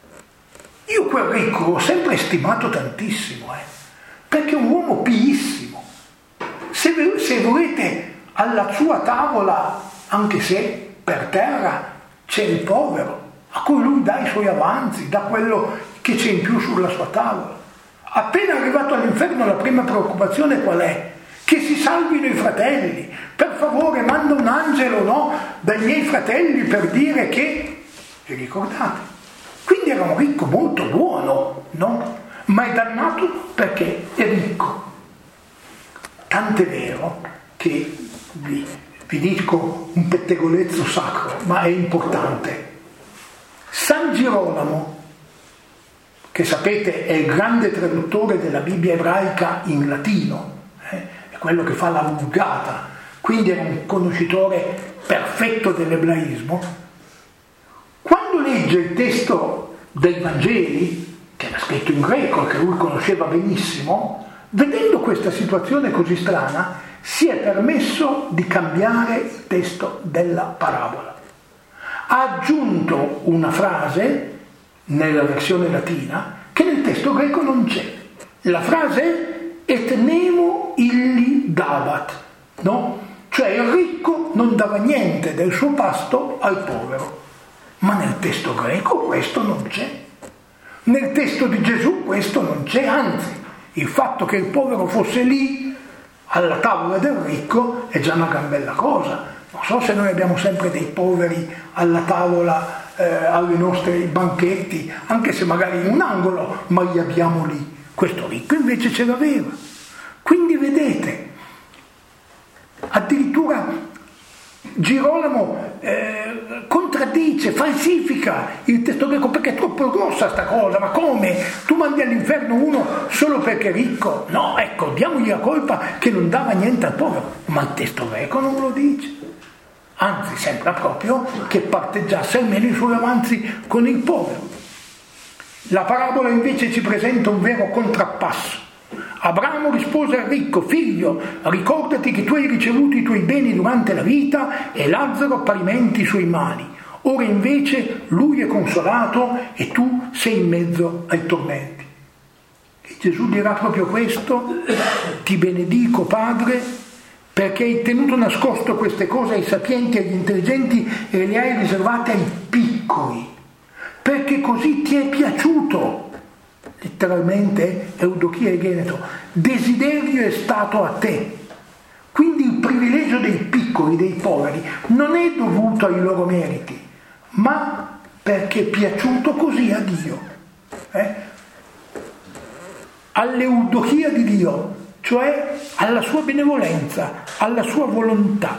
Io quel ricco l'ho sempre stimato tantissimo, eh, perché è un uomo piissimo. Se, se volete, alla sua tavola, anche se per terra, c'è il povero, a cui lui dà i suoi avanzi, dà quello che c'è in più sulla sua tavola. Appena arrivato all'inferno, la prima preoccupazione qual è? Che si salvino i fratelli. Per favore, manda un angelo, no, dai miei fratelli per dire che... Vi ricordate? Quindi era un ricco molto buono, no? Ma è dannato perché è ricco. Tant'è vero che vi, vi dico un pettegolezzo sacro, ma è importante. San Girolamo, che sapete è il grande traduttore della Bibbia ebraica in latino, eh? è quello che fa la Vulgata, quindi era un conoscitore perfetto dell'ebraismo. Quando legge il testo dei Vangeli, che era scritto in greco, che lui conosceva benissimo, vedendo questa situazione così strana, si è permesso di cambiare il testo della parabola. Ha aggiunto una frase nella versione latina che nel testo greco non c'è. La frase è et nemo illi dabat, no? Cioè il ricco non dava niente del suo pasto al povero. Ma nel testo greco questo non c'è. Nel testo di Gesù questo non c'è, anzi, il fatto che il povero fosse lì alla tavola del ricco è già una gran bella cosa. Non so se noi abbiamo sempre dei poveri alla tavola, eh, ai nostri banchetti, anche se magari in un angolo, ma li abbiamo lì. Questo ricco invece ce l'aveva. Quindi vedete, addirittura Girolamo eh, contraddice, falsifica il testo greco perché è troppo grossa sta cosa. Ma come? Tu mandi all'inferno uno solo perché è ricco? No, ecco, diamogli la colpa che non dava niente al povero. Ma il testo greco non lo dice. Anzi, sembra proprio che parteggiasse almeno i suoi avanzi con il povero. La parabola invece ci presenta un vero contrappasso. Abramo rispose al ricco: figlio, ricordati che tu hai ricevuto i tuoi beni durante la vita e Lazzaro parimenti i suoi mali. Ora invece lui è consolato e tu sei in mezzo ai tormenti. E Gesù dirà proprio questo: ti benedico, Padre, perché hai tenuto nascosto queste cose ai sapienti e agli intelligenti e le hai riservate ai piccoli, perché così ti è piaciuto. Letteralmente Eudochia e Geneto, desiderio è stato a te. Quindi il privilegio dei piccoli, dei poveri, non è dovuto ai loro meriti, ma perché è piaciuto così a Dio, eh? all'Eudochia di Dio, cioè alla sua benevolenza, alla sua volontà.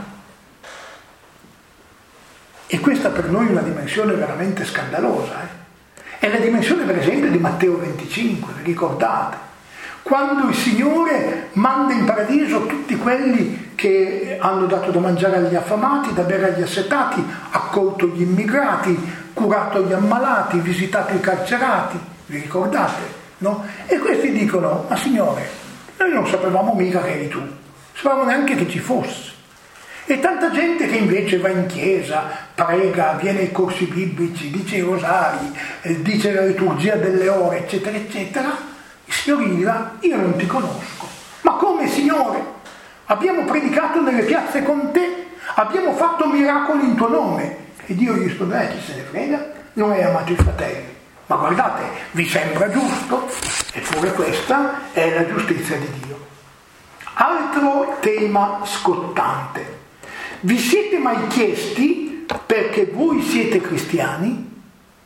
E questa per noi è una dimensione veramente scandalosa, eh? È la dimensione per esempio di Matteo venticinque, vi ricordate? Quando il Signore manda in paradiso tutti quelli che hanno dato da mangiare agli affamati, da bere agli assetati, accolto gli immigrati, curato gli ammalati, visitato i carcerati, vi ricordate? No? E questi dicono: ma Signore, noi non sapevamo mica che eri tu, non sapevamo neanche che ci fossi. E tanta gente che invece va in chiesa, prega, viene ai corsi biblici, dice i rosari, eh, dice la liturgia delle ore, eccetera, eccetera, il Signore gli dirà: io non ti conosco. Ma come, Signore? Abbiamo predicato nelle piazze con te, abbiamo fatto miracoli in tuo nome. E Dio gli risponde: eh, chi se ne frega, non hai amato i fratelli. Ma guardate, vi sembra giusto? Eppure questa è la giustizia di Dio. Altro tema scottante. Vi siete mai chiesti perché voi siete cristiani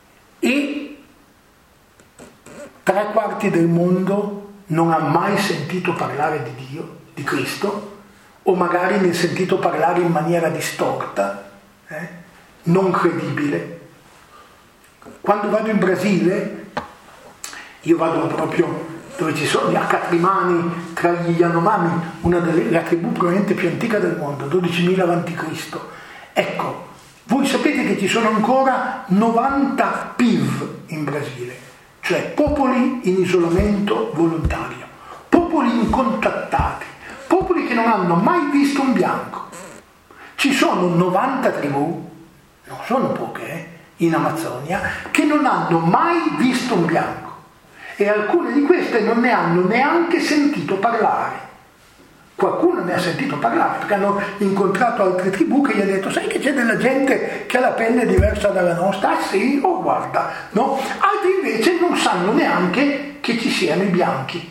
e tre quarti del mondo non ha mai sentito parlare di Dio, di Cristo, o magari ne ha sentito parlare in maniera distorta, eh? non credibile? Quando vado in Brasile, io vado proprio dove ci sono gli Acatrimani, tra gli Yanomami, una delle tribù probabilmente più antica del mondo, dodicimila avanti Cristo. Ecco, voi sapete che ci sono ancora novanta P I V in Brasile, cioè popoli in isolamento volontario, popoli incontattati, popoli che non hanno mai visto un bianco. Ci sono novanta tribù, non sono poche, eh, in Amazzonia, che non hanno mai visto un bianco. E alcune di queste non ne hanno neanche sentito parlare. Qualcuno ne ha sentito parlare perché hanno incontrato altre tribù che gli hanno detto: sai che c'è della gente che ha la pelle diversa dalla nostra? Ah sì, oh guarda, no? Altri invece non sanno neanche che ci siano i bianchi.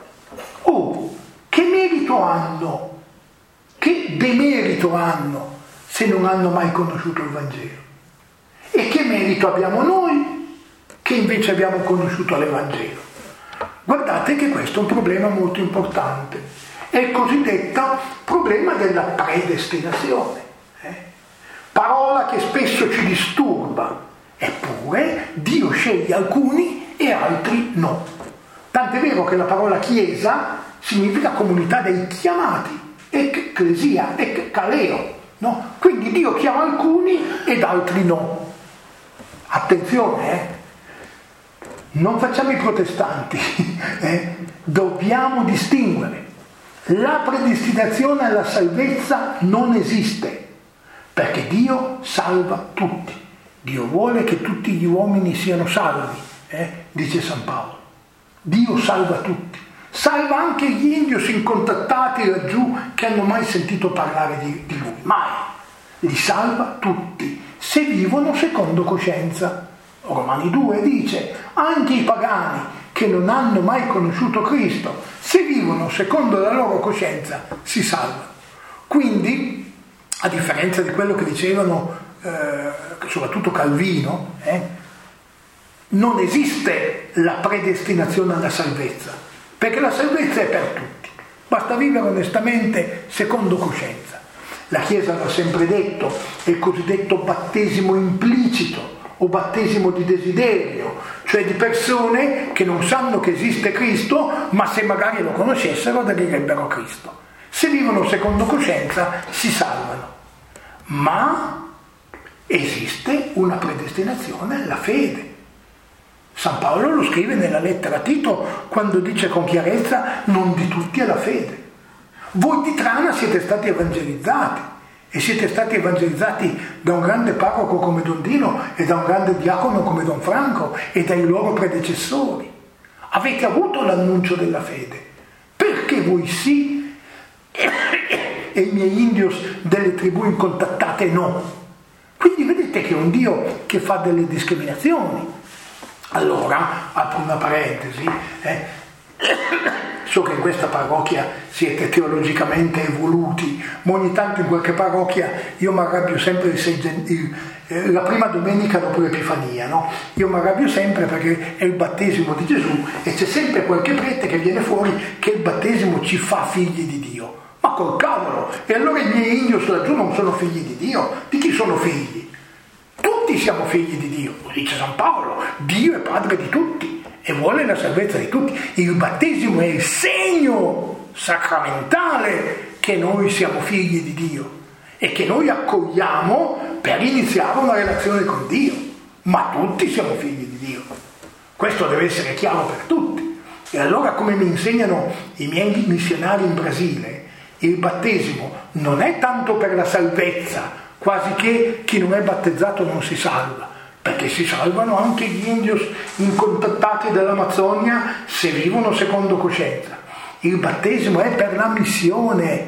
Oh, che merito hanno? Che demerito hanno se non hanno mai conosciuto il Vangelo? E che merito abbiamo noi che invece abbiamo conosciuto l'Evangelo? Guardate che questo è un problema molto importante, è il cosiddetto problema della predestinazione, eh? parola che spesso ci disturba, eppure Dio sceglie alcuni e altri no. Tant'è vero che la parola chiesa significa comunità dei chiamati, ecclesia, eckaleo, no? Quindi Dio chiama alcuni ed altri no. Attenzione, eh? Non facciamo i protestanti, eh? Dobbiamo distinguere. La predestinazione alla salvezza non esiste, perché Dio salva tutti. Dio vuole che tutti gli uomini siano salvi, eh? dice San Paolo. Dio salva tutti, salva anche gli indios incontattati laggiù che hanno mai sentito parlare di, di lui, mai. Li salva tutti, se vivono secondo coscienza. Romani due dice, anche i pagani che non hanno mai conosciuto Cristo, se vivono secondo la loro coscienza, si salvano. Quindi, a differenza di quello che dicevano eh, soprattutto Calvino, eh, non esiste la predestinazione alla salvezza, perché la salvezza è per tutti, basta vivere onestamente secondo coscienza. La Chiesa l'ha sempre detto, è il cosiddetto battesimo implicito o battesimo di desiderio, cioè di persone che non sanno che esiste Cristo, ma se magari lo conoscessero aderirebbero a Cristo. Se vivono secondo coscienza si salvano, ma esiste una predestinazione alla fede. San Paolo lo scrive nella lettera a Tito quando dice con chiarezza non di tutti è la fede. Voi di Trana siete stati evangelizzati e siete stati evangelizzati da un grande parroco come Don Dino e da un grande diacono come Don Franco e dai loro predecessori. Avete avuto l'annuncio della fede, perché voi sì e i miei indios delle tribù incontattate no. Quindi vedete che è un Dio che fa delle discriminazioni. Allora, apro una parentesi, eh. so che in questa parrocchia siete teologicamente evoluti, ma ogni tanto in qualche parrocchia io mi arrabbio sempre il sei, il, eh, la prima domenica dopo l'Epifania, no? Io mi arrabbio sempre perché è il battesimo di Gesù e c'è sempre qualche prete che viene fuori che il battesimo ci fa figli di Dio. Ma col cavolo! E allora i miei indios laggiù non sono figli di Dio? Di chi sono figli? Tutti siamo figli di Dio, lo dice San Paolo, Dio è padre di tutti e vuole la salvezza di tutti. Il battesimo è il segno sacramentale che noi siamo figli di Dio e che noi accogliamo per iniziare una relazione con Dio, ma tutti siamo figli di Dio. Questo deve essere chiaro per tutti. E allora, come mi insegnano i miei missionari in Brasile, il battesimo non è tanto per la salvezza, quasi che chi non è battezzato non si salva, perché si salvano anche gli indios incontattati dall'Amazzonia se vivono secondo coscienza. Il battesimo è per la missione,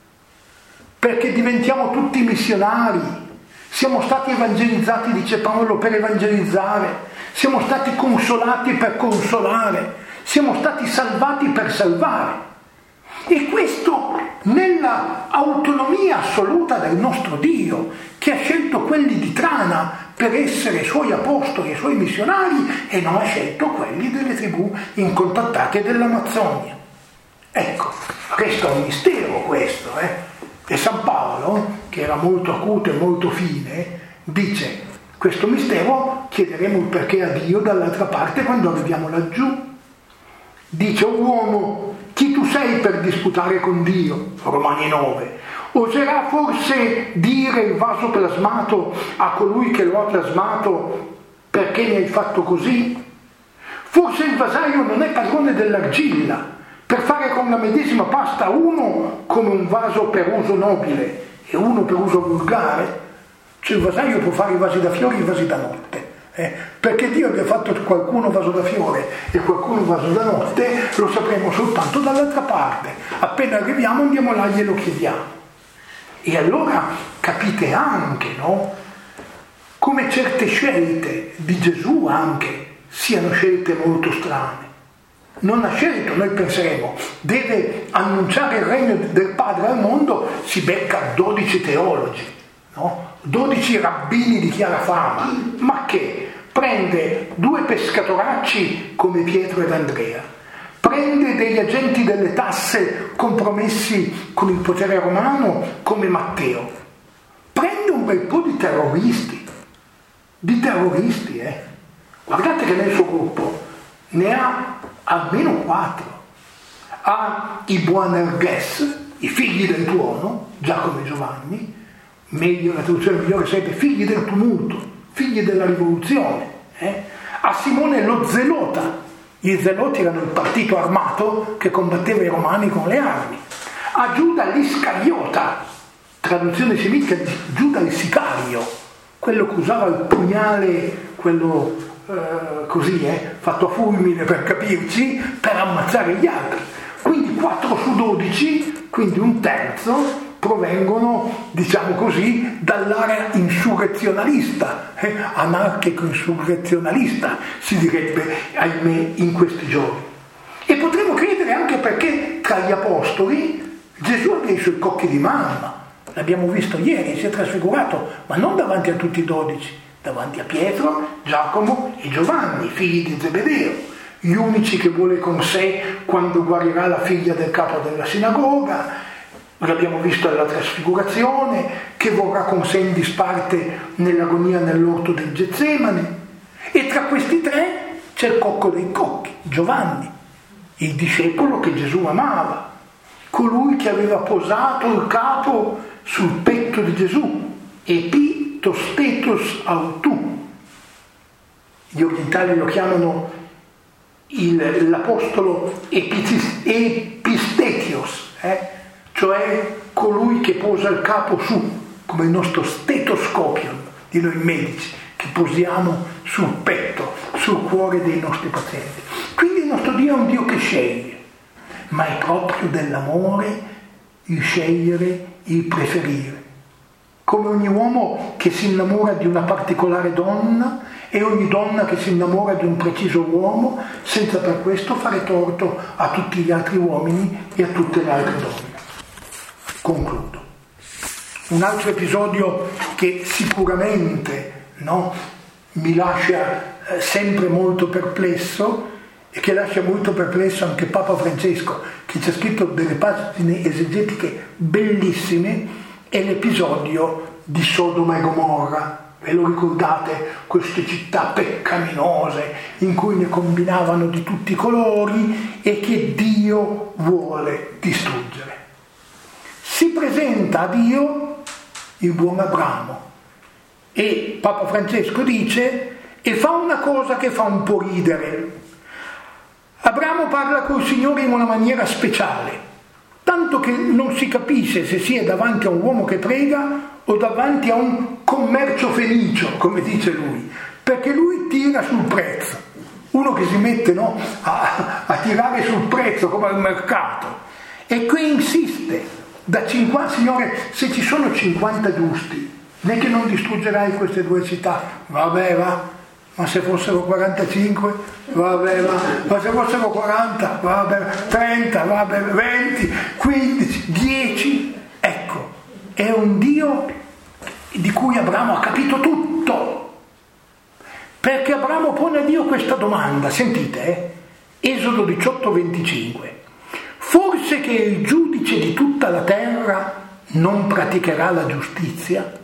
perché diventiamo tutti missionari. Siamo stati evangelizzati, dice Paolo, per evangelizzare, siamo stati consolati per consolare, siamo stati salvati per salvare. E questo nella autonomia assoluta del nostro Dio, che ha scelto quelli di Trana per essere suoi apostoli e suoi missionari e non ha scelto quelli delle tribù incontattate dell'Amazzonia. Ecco, questo è un mistero questo, eh? E San Paolo, che era molto acuto e molto fine, dice: questo mistero chiederemo il perché a Dio dall'altra parte quando arriviamo laggiù. Dice: o uomo, chi tu sei per disputare con Dio? Romani nove. Oserà forse dire il vaso plasmato a colui che lo ha plasmato: perché mi hai fatto così? Forse il vasaio non è padrone dell'argilla per fare con la medesima pasta uno come un vaso per uso nobile e uno per uso vulgare? Cioè il vasaio può fare i vasi da fiori e i vasi da notte. Eh, perché Dio abbia fatto qualcuno vaso da fiore e qualcuno vaso da notte lo sapremo soltanto dall'altra parte. Appena arriviamo andiamo là e glielo chiediamo. E allora capite anche, no? Come certe scelte di Gesù anche siano scelte molto strane. Non ha scelto, noi penseremo, deve annunciare il regno del Padre al mondo, si becca dodici teologi, no? dodici rabbini di chiara fama, ma che prende due pescatoracci come Pietro ed Andrea, prende degli agenti delle tasse compromessi con il potere romano come Matteo, prende un bel po' di terroristi, di terroristi, eh. Guardate che nel suo gruppo ne ha almeno quattro. Ha i Boanerges, i figli del tuono, Giacomo e Giovanni, meglio, la traduzione migliore sarebbe figli del tumulto, figli della rivoluzione. Eh? A Simone lo Zelota, gli Zeloti erano il partito armato che combatteva i romani con le armi. A Giuda l'Iscariota, traduzione semitica di Giuda il sicario, quello che usava il pugnale, quello eh, così, eh, fatto a fulmine per capirci, per ammazzare gli altri. Quindi quattro su dodici, quindi un terzo, provengono, diciamo così, dall'area insurrezionalista, eh, anarchico-insurrezionalista, si direbbe, ahimè, in questi giorni. E potremmo credere anche perché tra gli apostoli Gesù ha dei suoi cocchi di mamma, l'abbiamo visto ieri, si è trasfigurato, ma non davanti a tutti i dodici, davanti a Pietro, Giacomo e Giovanni, figli di Zebedeo, gli unici che vuole con sé quando guarirà la figlia del capo della sinagoga. L'abbiamo visto alla trasfigurazione, che vorrà con sé in disparte nell'agonia nell'orto del Getsemane. E tra questi tre c'è il cocco dei cocchi, Giovanni, il discepolo che Gesù amava, colui che aveva posato il capo sul petto di Gesù, epitostetos autù. Gli orientali lo chiamano il, l'apostolo epitis, epistetios, eh? Cioè colui che posa il capo su, come il nostro stetoscopio di noi medici, che posiamo sul petto, sul cuore dei nostri pazienti. Quindi il nostro Dio è un Dio che sceglie, ma è proprio dell'amore il scegliere, il preferire. Come ogni uomo che si innamora di una particolare donna e ogni donna che si innamora di un preciso uomo, senza per questo fare torto a tutti gli altri uomini e a tutte le altre donne. Concludo. Un altro episodio che sicuramente, no, mi lascia eh, sempre molto perplesso e che lascia molto perplesso anche Papa Francesco, che ci ha scritto delle pagine esegetiche bellissime, è l'episodio di Sodoma e Gomorra. Ve lo ricordate? Queste città peccaminose in cui ne combinavano di tutti i colori e che Dio vuole distruggere. Si presenta a Dio il buon Abramo e Papa Francesco dice, e fa una cosa che fa un po' ridere. Abramo parla col Signore in una maniera speciale, tanto che non si capisce se sia davanti a un uomo che prega o davanti a un commercio fenicio, come dice lui, perché lui tira sul prezzo. Uno che si mette, no, a, a tirare sul prezzo come al mercato, e qui insiste. Da cinquanta, Signore, se ci sono cinquanta giusti, né che non distruggerai queste due città. Vabbè, va, ma se fossero quarantacinque, vabbè, va, ma se fossero quaranta, vabbè, trenta, vabbè, venti, quindici, dieci. Ecco, è un Dio di cui Abramo ha capito tutto. Perché Abramo pone a Dio questa domanda, sentite, eh? Esodo diciotto venticinque. Forse che il giudice di tutta la terra non praticherà la giustizia?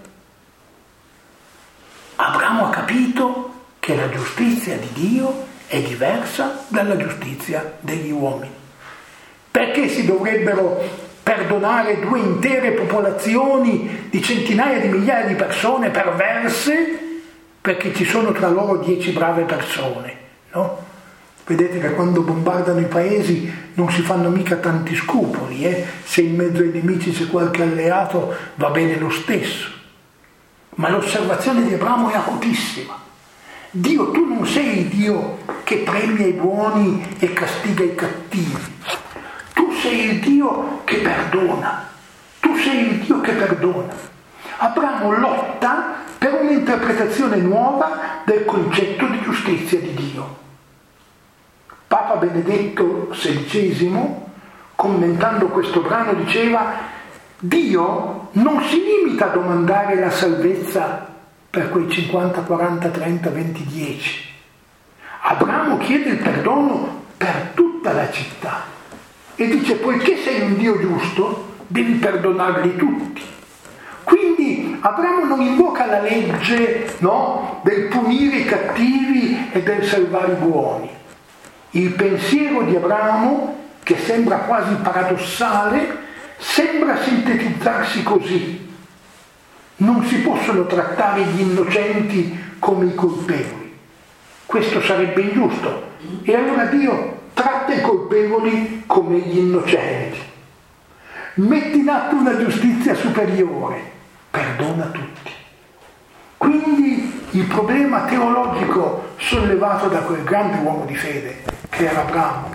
Abramo ha capito che la giustizia di Dio è diversa dalla giustizia degli uomini. Perché si dovrebbero perdonare due intere popolazioni di centinaia di migliaia di persone perverse? Perché ci sono tra loro dieci brave persone, no? Vedete che quando bombardano i paesi non si fanno mica tanti scrupoli, eh? Se in mezzo ai nemici c'è qualche alleato va bene lo stesso. Ma l'osservazione di Abramo è acutissima. Dio, tu non sei il Dio che premia i buoni e castiga i cattivi. Tu sei il Dio che perdona. Tu sei il Dio che perdona. Abramo lotta per un'interpretazione nuova del concetto di giustizia di Dio. Papa Benedetto sedicesimo, commentando questo brano, diceva: Dio non si limita a domandare la salvezza per quei cinquanta, quaranta, trenta, venti, dieci. Abramo chiede il perdono per tutta la città e dice: poiché sei un Dio giusto, devi perdonarli tutti. Quindi Abramo non invoca la legge, no, del punire i cattivi e del salvare i buoni. Il pensiero di Abramo, che sembra quasi paradossale, sembra sintetizzarsi così: non si possono trattare gli innocenti come i colpevoli, questo sarebbe ingiusto, e allora Dio tratta i colpevoli come gli innocenti, mette in atto una giustizia superiore, perdona tutti. Quindi il problema teologico sollevato da quel grande uomo di fede che era Abramo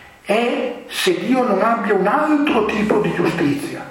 è se Dio non abbia un altro tipo di giustizia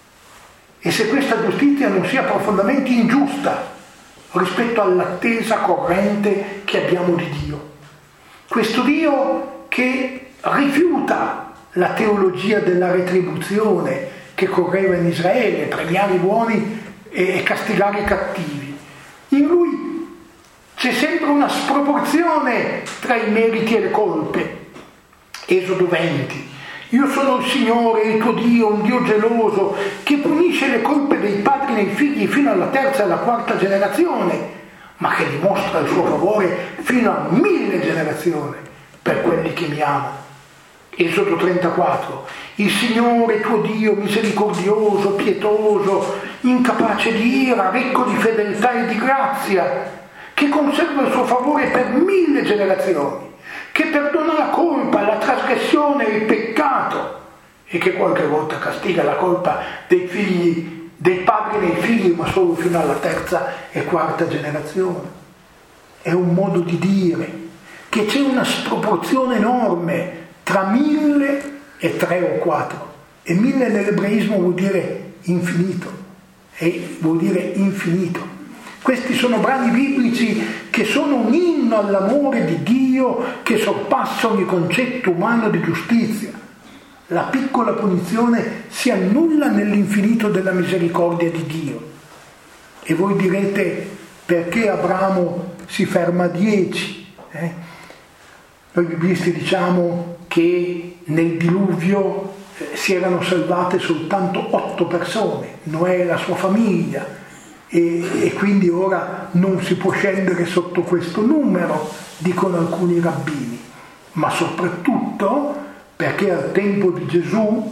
e se questa giustizia non sia profondamente ingiusta rispetto all'attesa corrente che abbiamo di Dio. Questo Dio che rifiuta la teologia della retribuzione che correva in Israele, premiare i buoni e castigare i cattivi. In lui c'è sempre una sproporzione tra i meriti e le colpe. Esodo venti. Io sono il Signore, il tuo Dio, un Dio geloso, che punisce le colpe dei padri nei figli fino alla terza e alla quarta generazione, ma che dimostra il suo favore fino a mille generazioni per quelli che mi amano. Esodo trentaquattro. Il Signore tuo Dio, misericordioso, pietoso, incapace di ira, ricco di fedeltà e di grazia, che conserva il suo favore per mille generazioni, che perdona la colpa, la trasgressione e il peccato e che qualche volta castiga la colpa dei figli, dei padri nei figli, ma solo fino alla terza e quarta generazione. È un modo di dire che c'è una sproporzione enorme tra mille e tre o quattro, e mille nell'ebraismo vuol dire infinito, e vuol dire infinito. Questi sono brani biblici che sono un inno all'amore di Dio che sorpassa ogni concetto umano di giustizia. La piccola punizione si annulla nell'infinito della misericordia di Dio. E voi direte, perché Abramo si ferma a dieci? Eh? Noi biblisti diciamo che nel diluvio si erano salvate soltanto otto persone, Noè e la sua famiglia, e, e quindi ora non si può scendere sotto questo numero, dicono alcuni rabbini, ma soprattutto perché al tempo di Gesù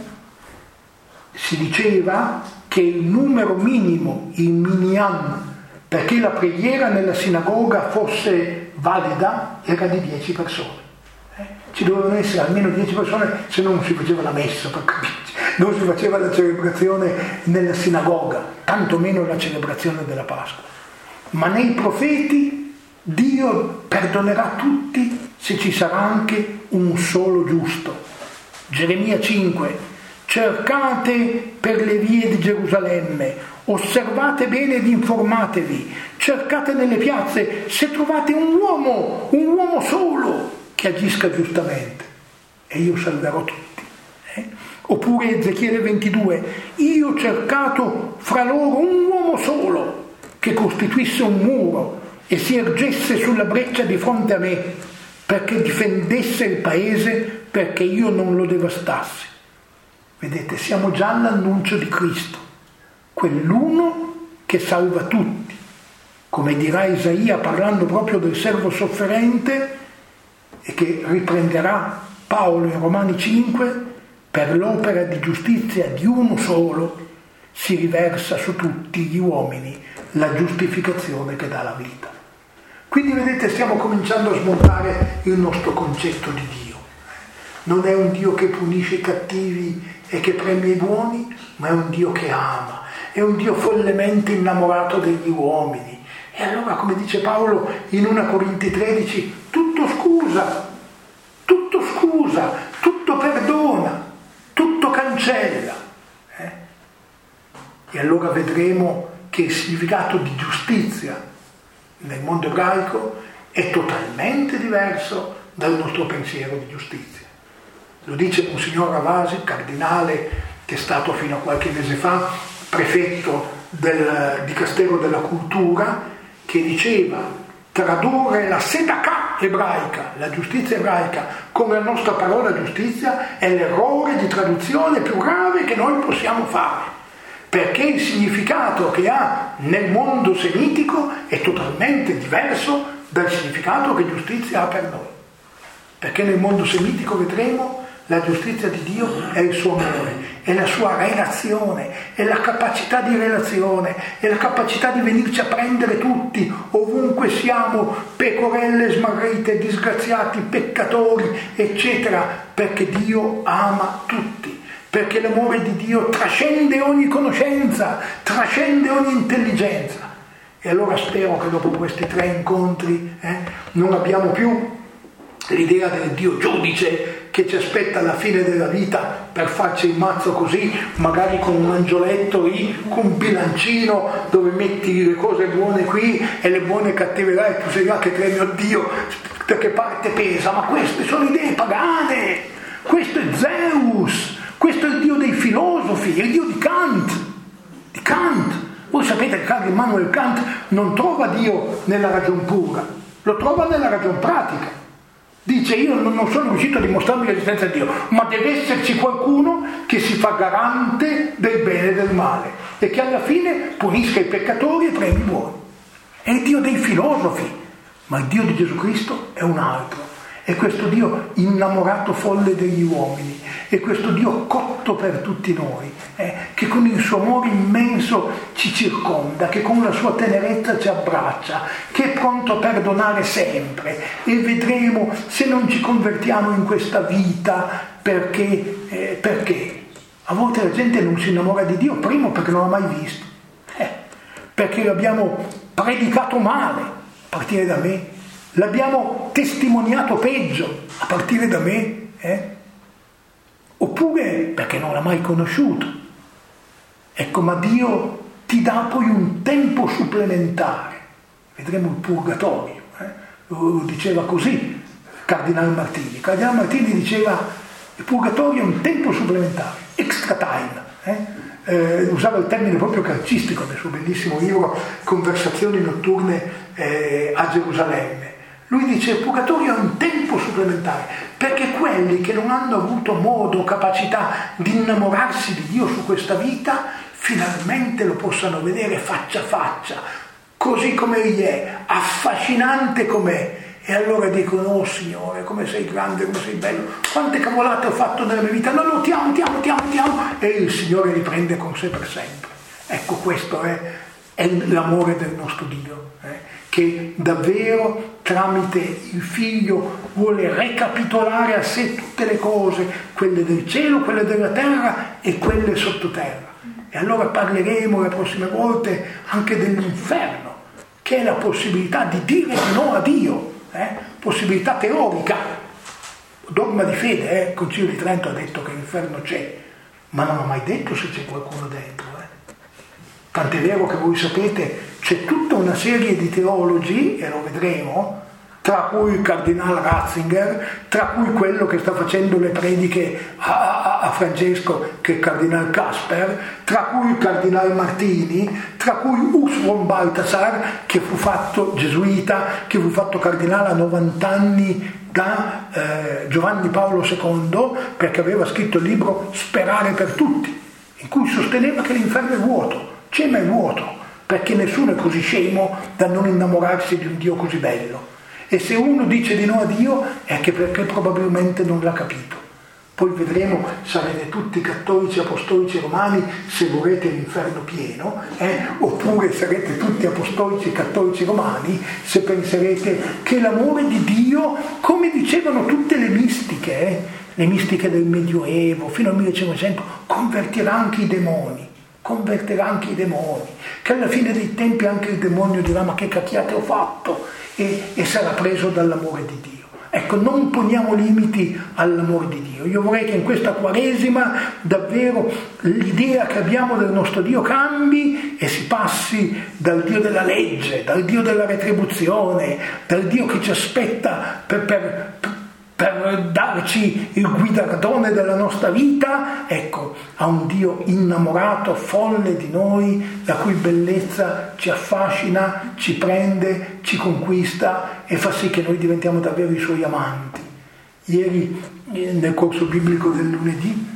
si diceva che il numero minimo, il minyan, perché la preghiera nella sinagoga fosse valida, era di dieci persone. Ci dovevano essere almeno dieci persone, se non si faceva la messa, per capirci. Non si faceva la celebrazione nella sinagoga, tantomeno la celebrazione della Pasqua. Ma nei profeti Dio perdonerà tutti se ci sarà anche un solo giusto. Geremia cinque. Cercate per le vie di Gerusalemme, osservate bene ed informatevi, cercate nelle piazze se trovate un uomo, un uomo solo, che agisca giustamente, e io salverò tutti. Eh? Oppure Ezechiele ventidue, io ho cercato fra loro un uomo solo che costituisse un muro e si ergesse sulla breccia di fronte a me perché difendesse il paese, perché io non lo devastassi. Vedete, siamo già all'annuncio di Cristo, quell'uno che salva tutti, come dirà Isaia parlando proprio del servo sofferente, e che riprenderà Paolo in Romani cinque, per l'opera di giustizia di uno solo si riversa su tutti gli uomini la giustificazione che dà la vita. Quindi vedete, stiamo cominciando a smontare il nostro concetto di Dio. Non è un Dio che punisce i cattivi e che premia i buoni, ma è un Dio che ama, è un Dio follemente innamorato degli uomini. E allora, come dice Paolo in prima Corinzi tredici, tutto scusa, tutto scusa, tutto perdona, tutto cancella. Eh? E allora vedremo che il significato di giustizia nel mondo ebraico è totalmente diverso dal nostro pensiero di giustizia. Lo dice Monsignor Ravasi, cardinale che è stato fino a qualche mese fa prefetto del Dicastero della Cultura, che diceva: tradurre la sedakah ebraica, la giustizia ebraica, come la nostra parola giustizia è l'errore di traduzione più grave che noi possiamo fare, perché il significato che ha nel mondo semitico è totalmente diverso dal significato che giustizia ha per noi. Perché nel mondo semitico, vedremo, la giustizia di Dio è il suo amore, è la sua relazione, è la capacità di relazione, è la capacità di venirci a prendere tutti, ovunque siamo, pecorelle smarrite, disgraziati, peccatori, eccetera, perché Dio ama tutti, perché l'amore di Dio trascende ogni conoscenza, trascende ogni intelligenza. E allora spero che dopo questi tre incontri eh, non abbiamo più l'idea del Dio giudice che ci aspetta alla fine della vita per farci il mazzo così, magari con un angioletto lì, con un bilancino dove metti le cose buone qui e le buone cattive là, e tu sei là che credi, mio Dio, da che parte pesa? Ma queste sono idee pagane, questo è Zeus, questo è il Dio dei filosofi, è il Dio di Kant, di Kant. Voi sapete che Carl Immanuel Kant non trova Dio nella ragion pura, lo trova nella ragion pratica. Dice: io non sono riuscito a dimostrarmi l'esistenza di Dio, ma deve esserci qualcuno che si fa garante del bene e del male e che alla fine punisca i peccatori e premi i buoni. È il Dio dei filosofi, ma il Dio di Gesù Cristo è un altro. È questo Dio innamorato folle degli uomini, è questo Dio cotto per tutti noi, eh, che con il suo amore immenso ci circonda, che con la sua tenerezza ci abbraccia, che è pronto a perdonare sempre. E vedremo se non ci convertiamo in questa vita perché, eh, perché a volte la gente non si innamora di Dio, primo perché non l'ha mai visto, eh, perché l'abbiamo predicato male, a partire da me, l'abbiamo testimoniato peggio, a partire da me, eh? Oppure perché non l'ha mai conosciuto. Ecco, ma Dio ti dà poi un tempo supplementare. Vedremo il purgatorio, eh? lo diceva così Cardinal Martini. Cardinal Martini diceva: il purgatorio è un tempo supplementare, extra time. Eh? Eh, usava il termine proprio calcistico nel suo bellissimo libro Conversazioni notturne eh, a Gerusalemme. Lui dice: il purgatorio è un tempo supplementare, perché quelli che non hanno avuto modo o capacità di innamorarsi di Dio su questa vita, finalmente lo possano vedere faccia a faccia, così come Egli è, affascinante com'è. E allora dicono: oh Signore, come sei grande, come sei bello, quante cavolate ho fatto nella mia vita, no, no, ti amo, ti amo, ti amo, ti amo. E il Signore li prende con sé per sempre. Ecco, questo è, è l'amore del nostro Dio, eh? Che davvero tramite il Figlio vuole recapitolare a sé tutte le cose, quelle del cielo, quelle della terra e quelle sottoterra. E allora parleremo le prossime volte anche dell'inferno, che è la possibilità di dire di no a Dio, eh? Possibilità teorica, dogma di fede, eh? Il Concilio di Trento ha detto che l'inferno c'è, ma non ha mai detto se c'è qualcuno dentro. Eh? Tant'è vero che voi sapete, c'è tutta una serie di teologi, e lo vedremo, tra cui il Cardinale Ratzinger, tra cui quello che sta facendo le prediche a, a, a Francesco, che è il Cardinale Casper, tra cui il Cardinale Martini, tra cui Urs von Balthasar, che fu fatto gesuita, che fu fatto cardinale a novanta anni da eh, Giovanni Paolo secondo, perché aveva scritto il libro Sperare per tutti, in cui sosteneva che l'inferno è vuoto, c'è ma è vuoto, perché nessuno è così scemo da non innamorarsi di un Dio così bello. E se uno dice di no a Dio è che perché probabilmente non l'ha capito. Poi vedremo, sarete tutti cattolici, apostolici romani se vorrete l'inferno pieno, eh? Oppure sarete tutti apostolici, cattolici romani se penserete che l'amore di Dio, come dicevano tutte le mistiche, eh? le mistiche del Medioevo fino al millecinquecento, convertirà anche i demoni. converterà anche i demoni, che alla fine dei tempi anche il demonio dirà: ma che cacchiate ho fatto, e, e sarà preso dall'amore di Dio. Ecco, non poniamo limiti all'amore di Dio. Io vorrei che in questa Quaresima davvero l'idea che abbiamo del nostro Dio cambi e si passi dal Dio della legge, dal Dio della retribuzione, dal Dio che ci aspetta per, per, per darci il guidardone della nostra vita, ecco, a un Dio innamorato, folle di noi, la cui bellezza ci affascina, ci prende, ci conquista e fa sì che noi diventiamo davvero i suoi amanti. Ieri, nel corso biblico del lunedì,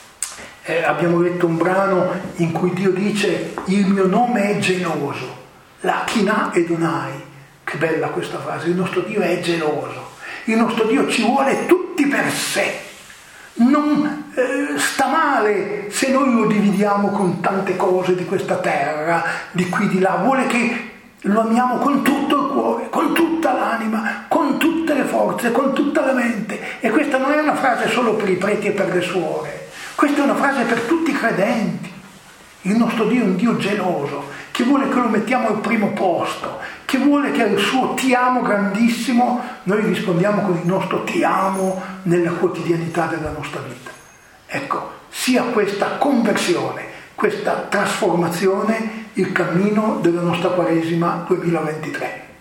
eh, abbiamo letto un brano in cui Dio dice: il mio nome è geloso, la Chinà Edonai. Che bella questa frase, il nostro Dio è geloso. Il nostro Dio ci vuole tutti per sé, non eh, sta male se noi lo dividiamo con tante cose di questa terra, di qui di là, vuole che lo amiamo con tutto il cuore, con tutta l'anima, con tutte le forze, con tutta la mente. E questa non è una frase solo per i preti e per le suore, questa è una frase per tutti i credenti. Il nostro Dio è un Dio geloso che vuole che lo mettiamo al primo posto, che vuole che al suo ti amo grandissimo noi rispondiamo con il nostro ti amo nella quotidianità della nostra vita. Ecco, sia questa conversione, questa trasformazione il cammino della nostra Quaresima duemilaventitré.